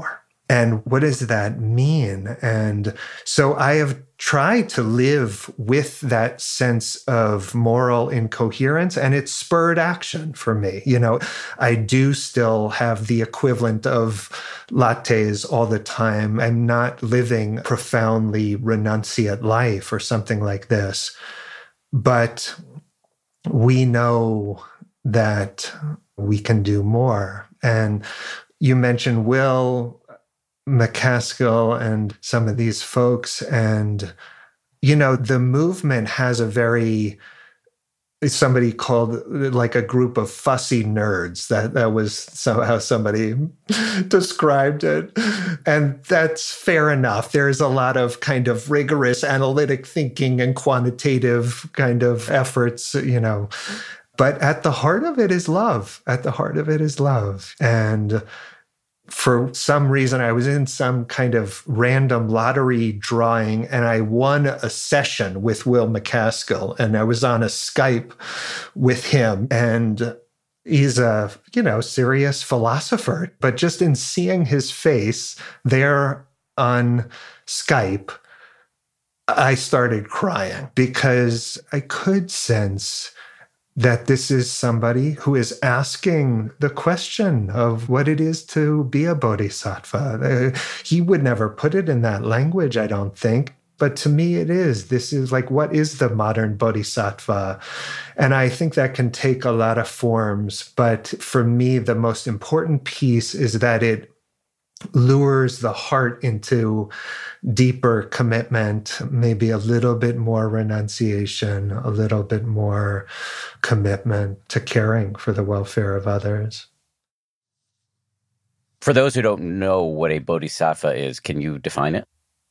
S2: And what does that mean? And so I have tried to live with that sense of moral incoherence, and it's spurred action for me. You know, I do still have the equivalent of lattes all the time. I'm not living profoundly renunciate life or something like this. But we know that we can do more. And you mentioned Will MacAskill and some of these folks. And, you know, the movement has a very, somebody called like a group of fussy nerds. That, that was somehow somebody described it. And that's fair enough. There's a lot of kind of rigorous analytic thinking and quantitative kind of efforts, you know. But at the heart of it is love. At the heart of it is love. And for some reason, I was in some kind of random lottery drawing, and I won a session with Will MacAskill, and I was on a Skype with him. And he's a, you know, serious philosopher. But just in seeing his face there on Skype, I started crying because I could sense that this is somebody who is asking the question of what it is to be a bodhisattva. Uh, he would never put it in that language, I don't think. But to me, it is. This is like, what is the modern bodhisattva? And I think that can take a lot of forms. But for me, the most important piece is that it lures the heart into deeper commitment, maybe a little bit more renunciation, a little bit more commitment to caring for the welfare of others.
S1: For those who don't know what a bodhisattva is, can you define it?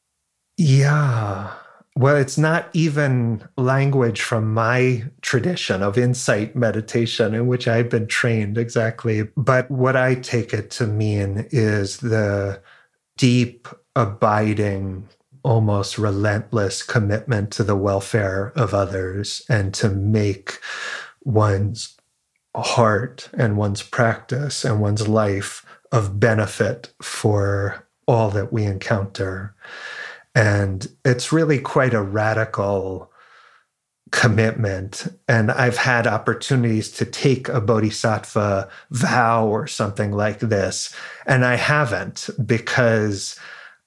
S2: Yeah. Well, it's not even language from my tradition of insight meditation in which I've been trained exactly. But what I take it to mean is the deep, abiding, almost relentless commitment to the welfare of others and to make one's heart and one's practice and one's life of benefit for all that we encounter. And it's really quite a radical commitment. And I've had opportunities to take a bodhisattva vow or something like this, and I haven't, because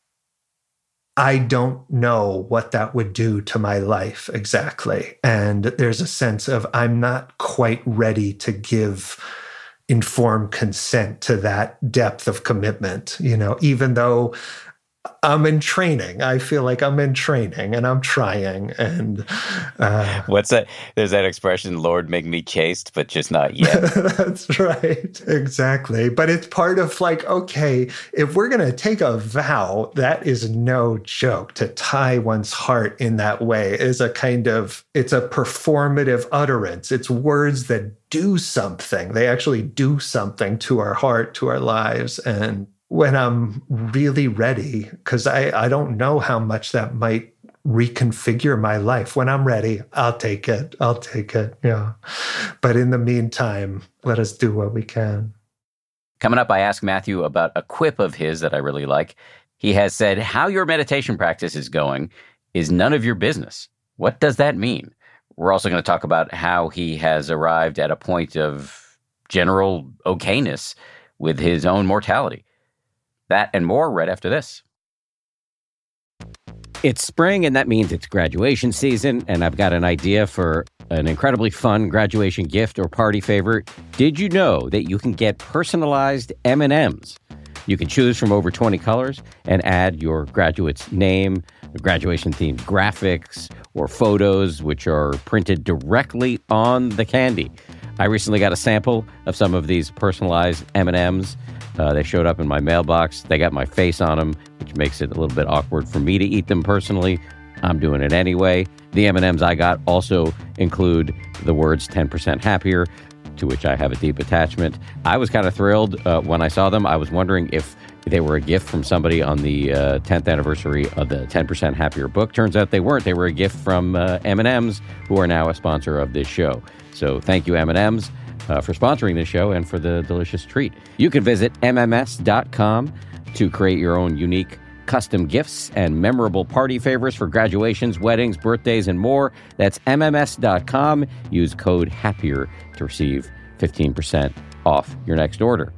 S2: I don't know what that would do to my life exactly. And there's a sense of I'm not quite ready to give informed consent to that depth of commitment, you know, even though I'm in training. I feel like I'm in training and I'm trying. And uh,
S1: what's that? There's that expression, Lord, make me chaste, but just not yet.
S2: That's right. Exactly. But it's part of like, okay, if we're going to take a vow, that is no joke. To tie one's heart in that way is a kind of, it's a performative utterance. It's words that do something. They actually do something to our heart, to our lives. And when I'm really ready, because I, I don't know how much that might reconfigure my life. When I'm ready, I'll take it. I'll take it. Yeah. But in the meantime, let us do what we can.
S1: Coming up, I ask Matthew about a quip of his that I really like. He has said, how your meditation practice is going is none of your business. What does that mean? We're also going to talk about how he has arrived at a point of general okayness with his own mortality. That and more right after this. It's spring, and that means it's graduation season, and I've got an idea for an incredibly fun graduation gift or party favor. Did you know that you can get personalized M and M's? You can choose from over twenty colors and add your graduate's name, graduation-themed graphics, or photos, which are printed directly on the candy. I recently got a sample of some of these personalized M and M's. Uh, they showed up in my mailbox. They got my face on them, which makes it a little bit awkward for me to eat them personally. I'm doing it anyway. The M and M's I got also include the words ten percent happier, to which I have a deep attachment. I was kind of thrilled uh, when I saw them. I was wondering if they were a gift from somebody on the uh, tenth anniversary of the ten percent Happier book. Turns out they weren't. They were a gift from uh, M and M's, who are now a sponsor of this show. So thank you, M and M's. Uh, for sponsoring this show and for the delicious treat. You can visit M M S dot com to create your own unique custom gifts and memorable party favors for graduations, weddings, birthdays, and more. That's M M S dot com. Use code HAPPIER to receive fifteen percent off your next order.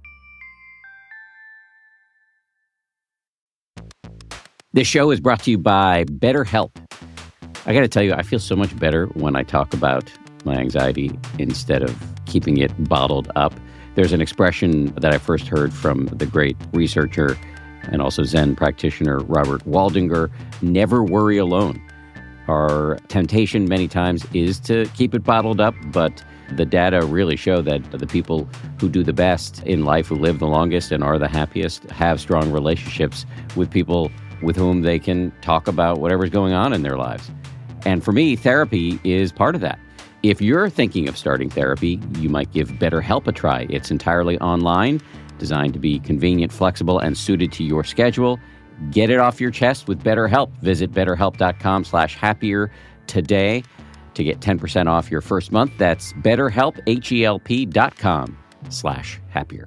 S1: This show is brought to you by BetterHelp. I got to tell you, I feel so much better when I talk about my anxiety instead of keeping it bottled up. There's an expression that I first heard from the great researcher and also Zen practitioner Robert Waldinger: never worry alone. Our temptation many times is to keep it bottled up, but the data really show that the people who do the best in life, who live the longest and are the happiest, have strong relationships with people with whom they can talk about whatever's going on in their lives. And for me, therapy is part of that. If you're thinking of starting therapy, you might give BetterHelp a try. It's entirely online, designed to be convenient, flexible, and suited to your schedule. Get it off your chest with BetterHelp. Visit betterhelp.com slash happier today to get ten percent off your first month. That's betterhelp, H-E-L-P dot com slash happier.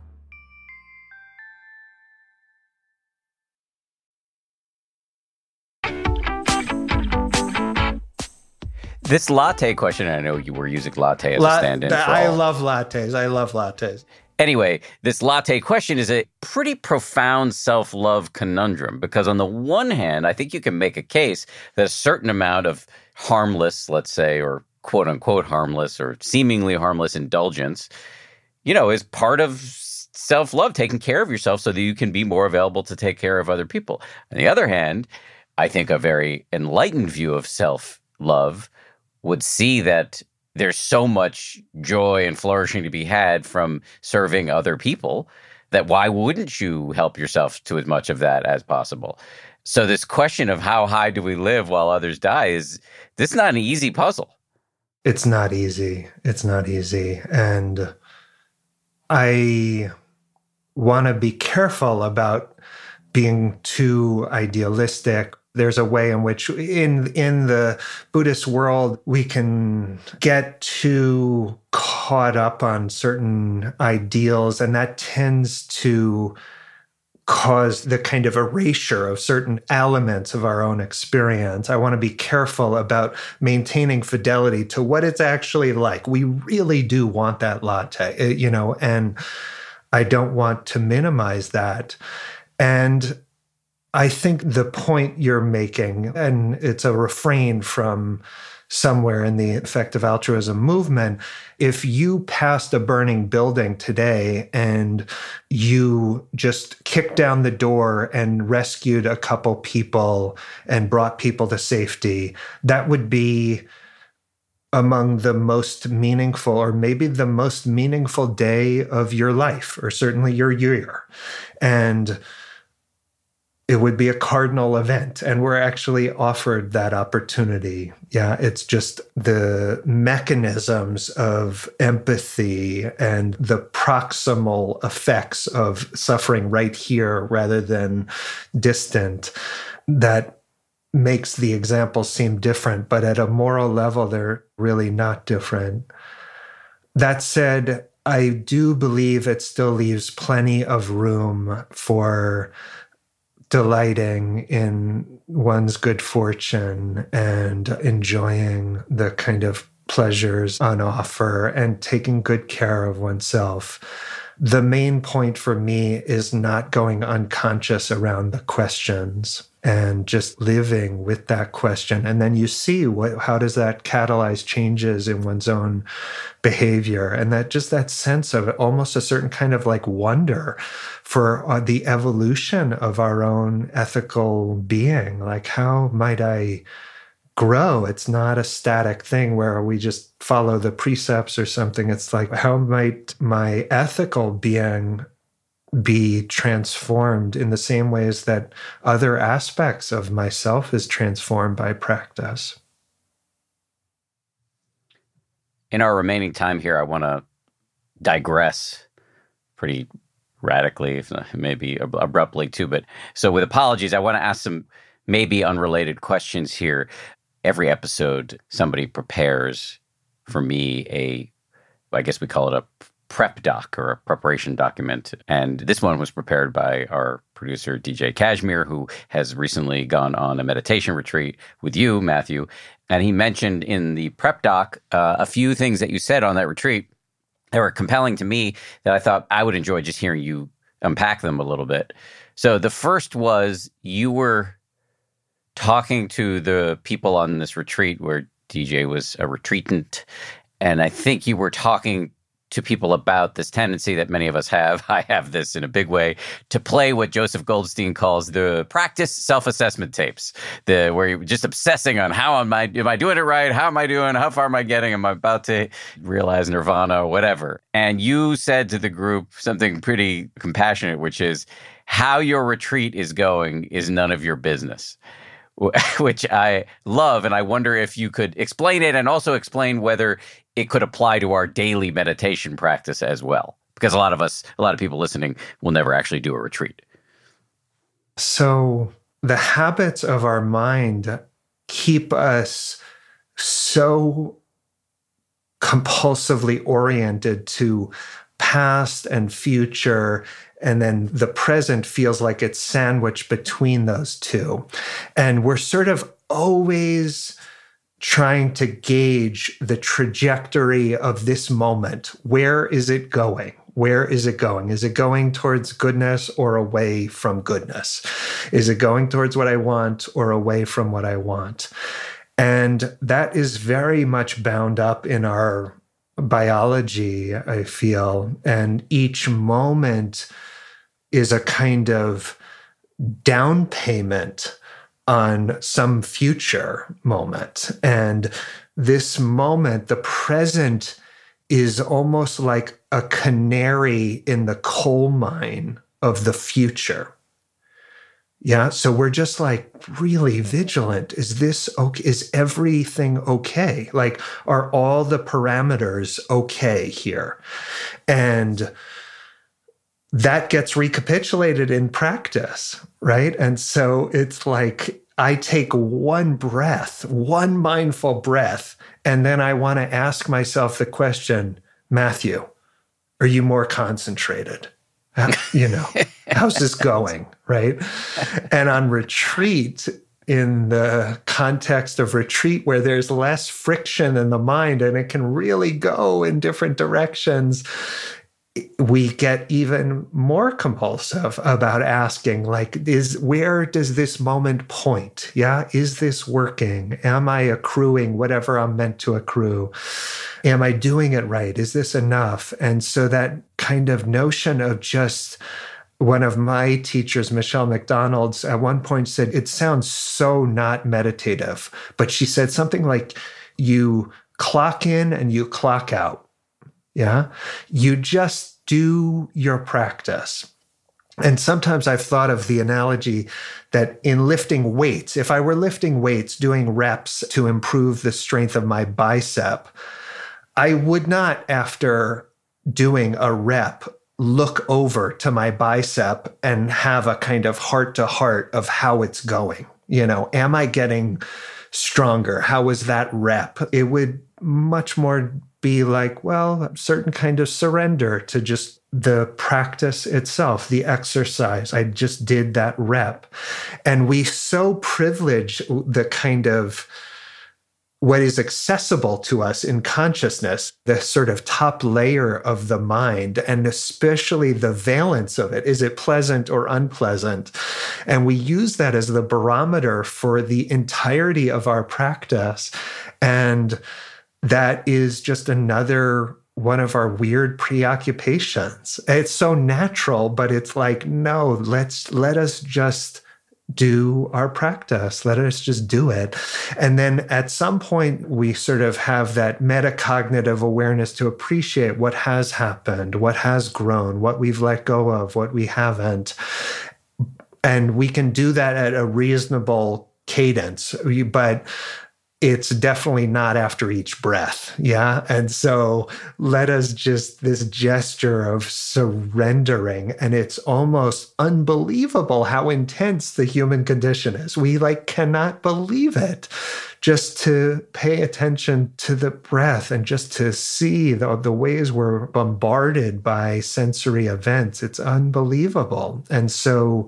S1: This latte question, I know you were using latte as La- a stand-in for
S2: I
S1: all.
S2: love lattes. I love lattes.
S1: Anyway, this latte question is a pretty profound self-love conundrum because on the one hand, I think you can make a case that a certain amount of harmless, let's say, or quote-unquote harmless or seemingly harmless indulgence, you know, is part of self-love, taking care of yourself so that you can be more available to take care of other people. On the other hand, I think a very enlightened view of self-love would see that there's so much joy and flourishing to be had from serving other people that why wouldn't you help yourself to as much of that as possible? So this question of how high do we live while others die is, this is not an easy puzzle.
S2: It's not easy. It's not easy. And I want to be careful about being too idealistic. There's a way in which in in the Buddhist world, we can get too caught up on certain ideals, and that tends to cause the kind of erasure of certain elements of our own experience. I want to be careful about maintaining fidelity to what it's actually like. We really do want that latte, you know, and I don't want to minimize that. And I think the point you're making, and it's a refrain from somewhere in the effective altruism movement, if you passed a burning building today and you just kicked down the door and rescued a couple people and brought people to safety, that would be among the most meaningful, or maybe the most meaningful day of your life, or certainly your year. And it would be a cardinal event, and we're actually offered that opportunity. Yeah, it's just the mechanisms of empathy and the proximal effects of suffering right here rather than distant that makes the examples seem different, but at a moral level, they're really not different. That said, I do believe it still leaves plenty of room for delighting in one's good fortune and enjoying the kind of pleasures on offer and taking good care of oneself. The main point for me is not going unconscious around the questions and just living with that question. And then you see what, how does that catalyze changes in one's own behavior? And that just that sense of almost a certain kind of like wonder for uh, the evolution of our own ethical being. Like, how might I grow? It's not a static thing where we just follow the precepts or something. It's like, how might my ethical being be transformed in the same ways that other aspects of myself is transformed by practice?
S1: In our remaining time here, I want to digress pretty radically, if not, maybe abruptly too. But so with apologies, I want to ask some maybe unrelated questions here. Every episode, somebody prepares for me a, I guess we call it a prep doc or a preparation document. And this one was prepared by our producer D J Kashmir, who has recently gone on a meditation retreat with you, Matthew. And he mentioned in the prep doc uh, a few things that you said on that retreat that were compelling to me that I thought I would enjoy just hearing you unpack them a little bit. So the first was you were talking to the people on this retreat where D J was a retreatant. And I think you were talking to people about this tendency that many of us have. I have this in a big way to play what Joseph Goldstein calls the practice self-assessment tapes, the where you're just obsessing on how am I, am I doing it right? How am I doing? How far am I getting? Am I about to realize nirvana or whatever? And you said to the group something pretty compassionate, which is how your retreat is going is none of your business, which I love. And I wonder if you could explain it and also explain whether it could apply to our daily meditation practice as well. Because a lot of us, a lot of people listening will never actually do a retreat.
S2: So the habits of our mind keep us so compulsively oriented to past and future, and then the present feels like it's sandwiched between those two. And we're sort of always trying to gauge the trajectory of this moment. Where is it going? Where is it going? Is it going towards goodness or away from goodness? Is it going towards what I want or away from what I want? And that is very much bound up in our biology, I feel. And each moment is a kind of down payment on some future moment. And this moment, the present, is almost like a canary in the coal mine of the future. Yeah, so we're just like really vigilant. Is this okay? Is everything okay? Like, are all the parameters okay here? And that gets recapitulated in practice, right? And so it's like I take one breath, one mindful breath, and then I want to ask myself the question, Matthew, are you more concentrated? How, you know, how's this going, right? And on retreat, in the context of retreat where there's less friction in the mind and it can really go in different directions, we get even more compulsive about asking, like, is where does this moment point? Yeah, is this working? Am I accruing whatever I'm meant to accrue? Am I doing it right? Is this enough? And so that kind of notion of just, one of my teachers, Michelle McDonald's, at one point said, it sounds so not meditative, but she said something like, you clock in and you clock out. Yeah. You just do your practice. And sometimes I've thought of the analogy that in lifting weights, if I were lifting weights, doing reps to improve the strength of my bicep, I would not, after doing a rep, look over to my bicep and have a kind of heart to heart of how it's going. You know, am I getting stronger? How was that rep? It would much more be like, well, a certain kind of surrender to just the practice itself, the exercise. I just did that rep. And we so privilege the kind of what is accessible to us in consciousness, the sort of top layer of the mind, and especially the valence of it. Is it pleasant or unpleasant? And we use that as the barometer for the entirety of our practice. And that is just another one of our weird preoccupations. It's so natural, but it's like, no, let's let us just do our practice. Let us just do it. And then at some point, we sort of have that metacognitive awareness to appreciate what has happened, what has grown, what we've let go of, what we haven't. And we can do that at a reasonable cadence. But it's definitely not after each breath. Yeah. And so let us just this gesture of surrendering. And it's almost unbelievable how intense the human condition is. We like cannot believe it. Just to pay attention to the breath and just to see the, the ways we're bombarded by sensory events. It's unbelievable. And so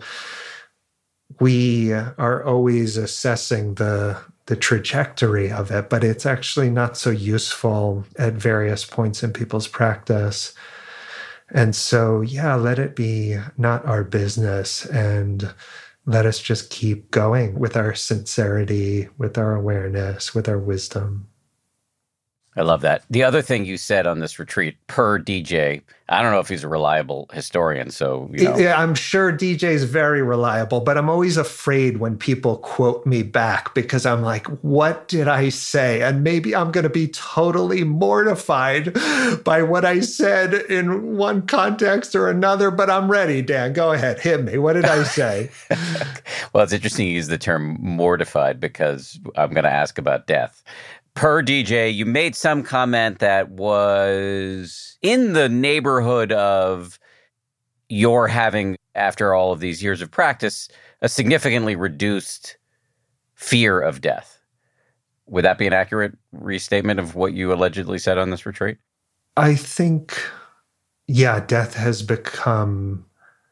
S2: we are always assessing the the trajectory of it, but it's actually not so useful at various points in people's practice. And so, yeah, let it be not our business, and let us just keep going with our sincerity, with our awareness, with our wisdom.
S1: I love that. The other thing you said on this retreat, per D J, I don't know if he's a reliable historian, so, you know.
S2: Yeah, I'm sure D J is very reliable, but I'm always afraid when people quote me back because I'm like, what did I say? And maybe I'm going to be totally mortified by what I said in one context or another, but I'm ready, Dan. Go ahead. Hit me. What did I say?
S1: Well, it's interesting you use the term mortified because I'm going to ask about death. Per D J, you made some comment that was in the neighborhood of your having, after all of these years of practice, a significantly reduced fear of death. Would that be an accurate restatement of what you allegedly said on this retreat?
S2: I think, yeah, death has become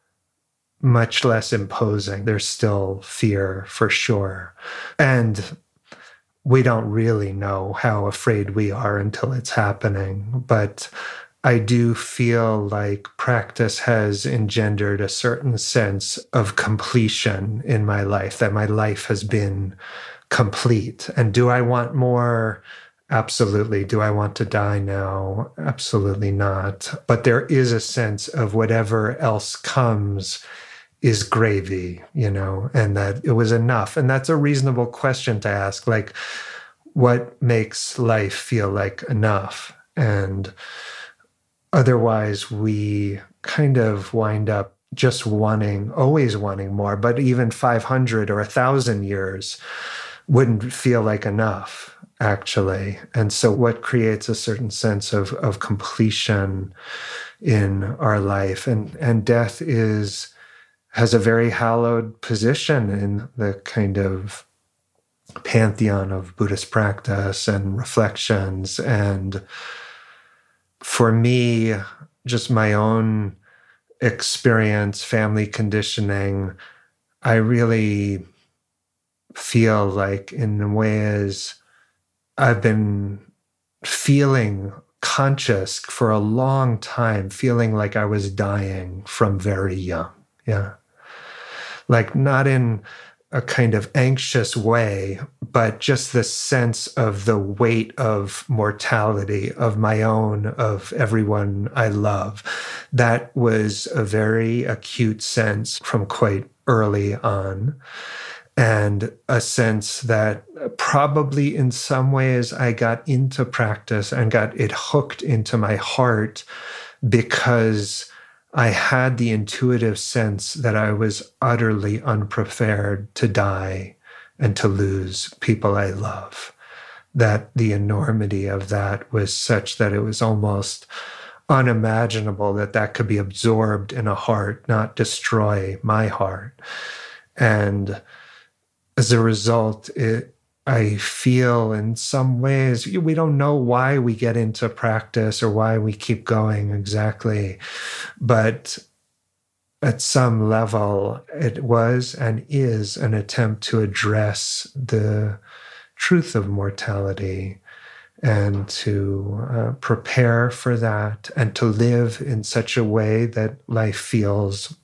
S2: much less imposing. There's still fear for sure. And we don't really know how afraid we are until it's happening. But I do feel like practice has engendered a certain sense of completion in my life, that my life has been complete. And do I want more? Absolutely. Do I want to die now? Absolutely not. But there is a sense of whatever else comes is gravy, you know, and that it was enough. And that's a reasonable question to ask, like, what makes life feel like enough? And otherwise, we kind of wind up just wanting, always wanting more, but even five hundred or one thousand years wouldn't feel like enough, actually. And so what creates a certain sense of, of completion in our life? And, and death is has a very hallowed position in the kind of pantheon of Buddhist practice and reflections. And for me, just my own experience, family conditioning, I really feel like in ways I've been feeling conscious for a long time, feeling like I was dying from very young. Yeah. Like not in a kind of anxious way, but just the sense of the weight of mortality, of my own, of everyone I love. That was a very acute sense from quite early on. And a sense that probably in some ways I got into practice and got it hooked into my heart because I had the intuitive sense that I was utterly unprepared to die and to lose people I love. That the enormity of that was such that it was almost unimaginable that that could be absorbed in a heart, not destroy my heart. And as a result, it, I feel in some ways, we don't know why we get into practice or why we keep going exactly, but at some level, it was and is an attempt to address the truth of mortality and to uh, prepare for that and to live in such a way that life feels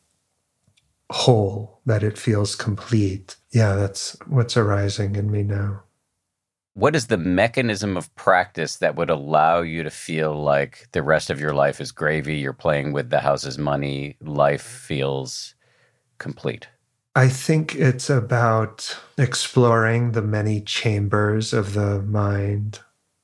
S2: whole, that it feels complete. Yeah, that's what's arising in me now.
S1: What is the mechanism of practice that would allow you to feel like the rest of your life is gravy, you're playing with the house's money, life feels complete?
S2: I think it's about exploring the many chambers of the mind.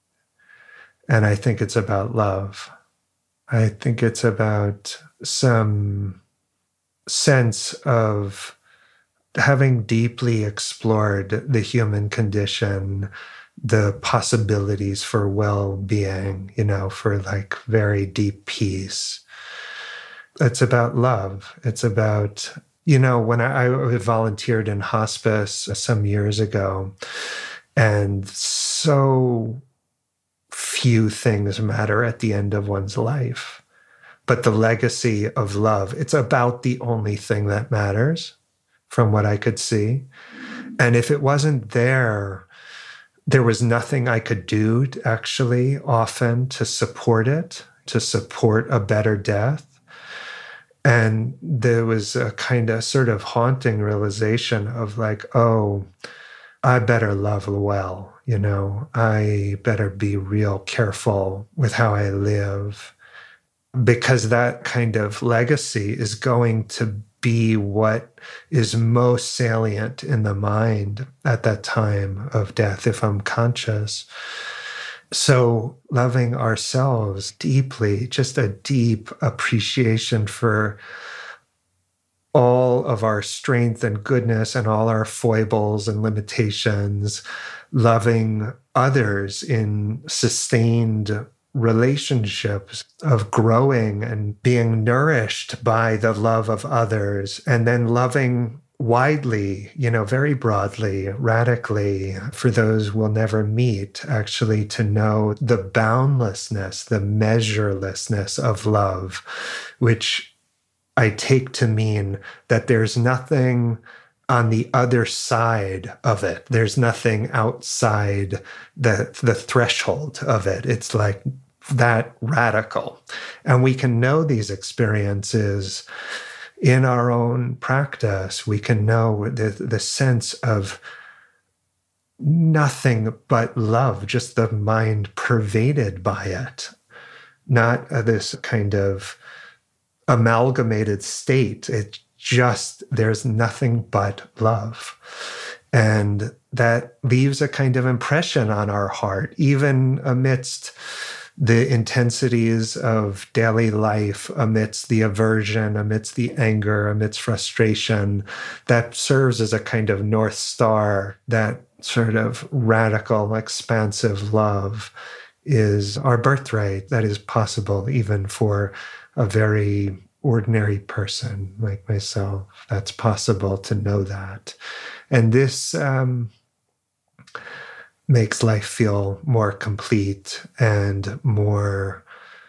S2: And I think it's about love. I think it's about some sense of having deeply explored the human condition, the possibilities for well-being, you know, for like very deep peace. It's about love. It's about, you know, when I, I volunteered in hospice some years ago, and so few things matter at the end of one's life. But the legacy of love, it's about the only thing that matters from what I could see. And if it wasn't there, there was nothing I could do to actually often to support it, to support a better death. And there was a kind of sort of haunting realization of like, oh, I better love well, you know, I better be real careful with how I live, because that kind of legacy is going to be what is most salient in the mind at that time of death, if I'm conscious. So loving ourselves deeply, just a deep appreciation for all of our strength and goodness and all our foibles and limitations, loving others in sustained relationships of growing and being nourished by the love of others, and then loving widely, you know, very broadly, radically for those we'll never meet, actually to know the boundlessness, the measurelessness of love, which I take to mean that there's nothing on the other side of it. There's nothing outside the, the threshold of it. It's like that radical. And we can know these experiences in our own practice. We can know the, the sense of nothing but love, just the mind pervaded by it, not uh, this kind of amalgamated state. It just, there's nothing but love. And that leaves a kind of impression on our heart, even amidst the intensities of daily life, amidst the aversion, amidst the anger, amidst frustration. That serves as a kind of North Star. That sort of radical, expansive love is our birthright. That is possible even for a very ordinary person like myself. That's possible to know that. And this um, makes life feel more complete and more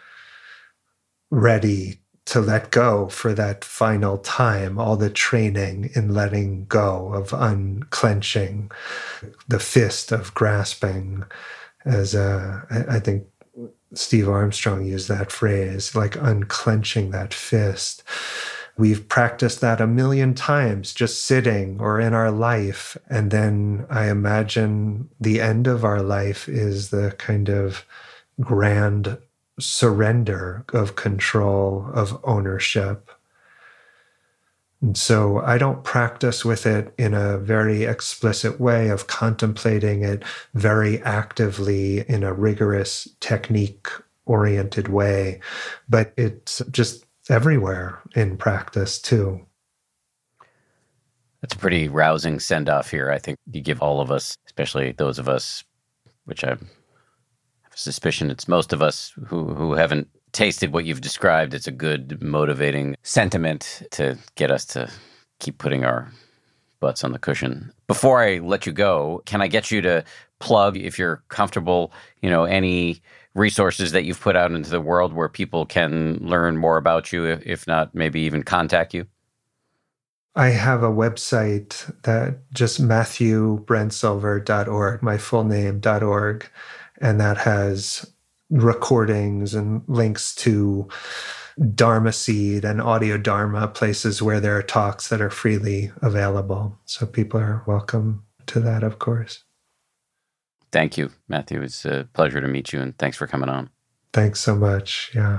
S2: ready to let go for that final time, all the training in letting go, of unclenching the fist, of grasping, as a, I think Steve Armstrong used that phrase, like unclenching that fist. We've practiced that a million times, just sitting or in our life. And then I imagine the end of our life is the kind of grand surrender of control, of ownership. And so I don't practice with it in a very explicit way of contemplating it very actively in a rigorous technique-oriented way, but it's just everywhere in practice too.
S1: That's a pretty rousing send-off here. I think you give all of us, especially those of us, which I have a suspicion it's most of us who, who haven't tasted what you've described. It's a good motivating sentiment to get us to keep putting our butts on the cushion. Before I let you go, can I get you to plug, if you're comfortable, you know, any resources that you've put out into the world where people can learn more about you, if not maybe even contact you?
S2: I have a website that just matthew brentsilver dot org, my full name dot org, and that has recordings and links to Dharma Seed and Audio Dharma, places where there are talks that are freely available. So people are welcome to that, of course.
S1: Thank you, Matthew. It's a pleasure to meet you, and thanks for coming on.
S2: Thanks so much. Yeah.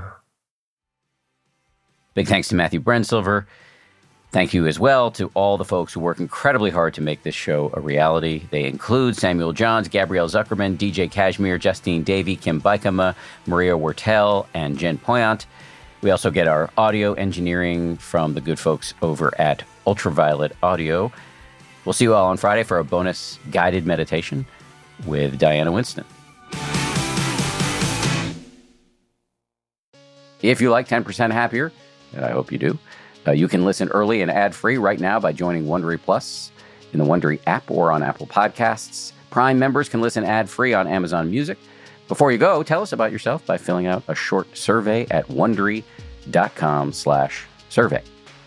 S1: Big thanks to Matthew Brentsilver. Thank you as well to all the folks who work incredibly hard to make this show a reality. They include Samuel Johns, Gabrielle Zuckerman, D J Kashmir, Justine Davey, Kim Bikama, Maria Wertel, and Jen Poyant. We also get our audio engineering from the good folks over at Ultraviolet Audio. We'll see you all on Friday for a bonus guided meditation. with Diana Winston. If you like ten percent Happier, and I hope you do, uh, you can listen early and ad-free right now by joining Wondery Plus in the Wondery app or on Apple Podcasts. Prime members can listen ad-free on Amazon Music. Before you go, tell us about yourself by filling out a short survey at Wondery.com slash survey.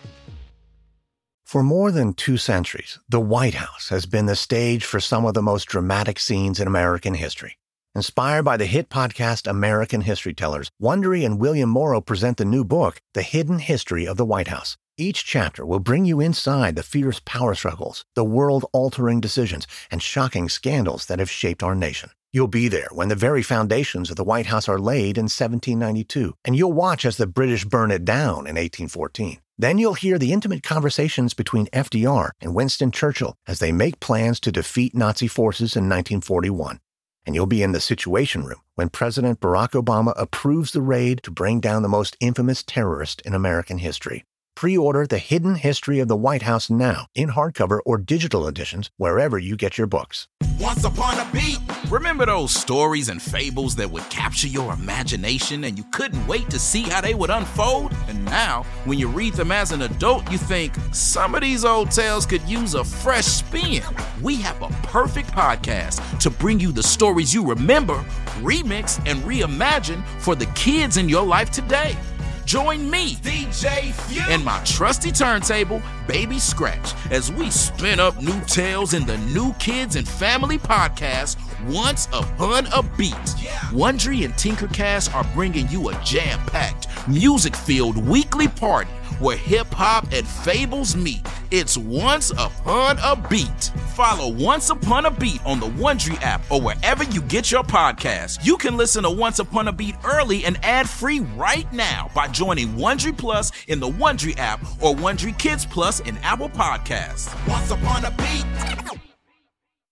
S3: For more than two centuries, the White House has been the stage for some of the most dramatic scenes in American history. Inspired by the hit podcast American History Tellers, Wondery and William Morrow present the new book, The Hidden History of the White House. Each chapter will bring you inside the fierce power struggles, the world-altering decisions, and shocking scandals that have shaped our nation. You'll be there when the very foundations of the White House are laid in seventeen ninety-two, and you'll watch as the British burn it down in eighteen fourteen. Then you'll hear the intimate conversations between F D R and Winston Churchill as they make plans to defeat Nazi forces in nineteen forty-one. And you'll be in the Situation Room when President Barack Obama approves the raid to bring down the most infamous terrorist in American history. Pre-order The Hidden History of the White House now in hardcover or digital editions wherever you get your books.
S4: Once upon a beat. Remember those stories and fables that would capture your imagination and you couldn't wait to see how they would unfold? And now, when you read them as an adult, you think, some of these old tales could use a fresh spin. We have a perfect podcast to bring you the stories you remember, remix, and reimagine for the kids in your life today. Join me, D J Few, and my trusty turntable, Baby Scratch, as we spin up new tales in the New Kids and Family podcast, Once Upon a Beat. Yeah. Wondery and Tinkercast are bringing you a jam-packed, music-filled weekly party where hip-hop and fables meet. It's Once Upon a Beat. Follow Once Upon a Beat on the Wondery app or wherever you get your podcasts. You can listen to Once Upon a Beat early and ad-free right now by joining Wondery Plus in the Wondery app or Wondery Kids Plus in Apple Podcasts. Once Upon a Beat.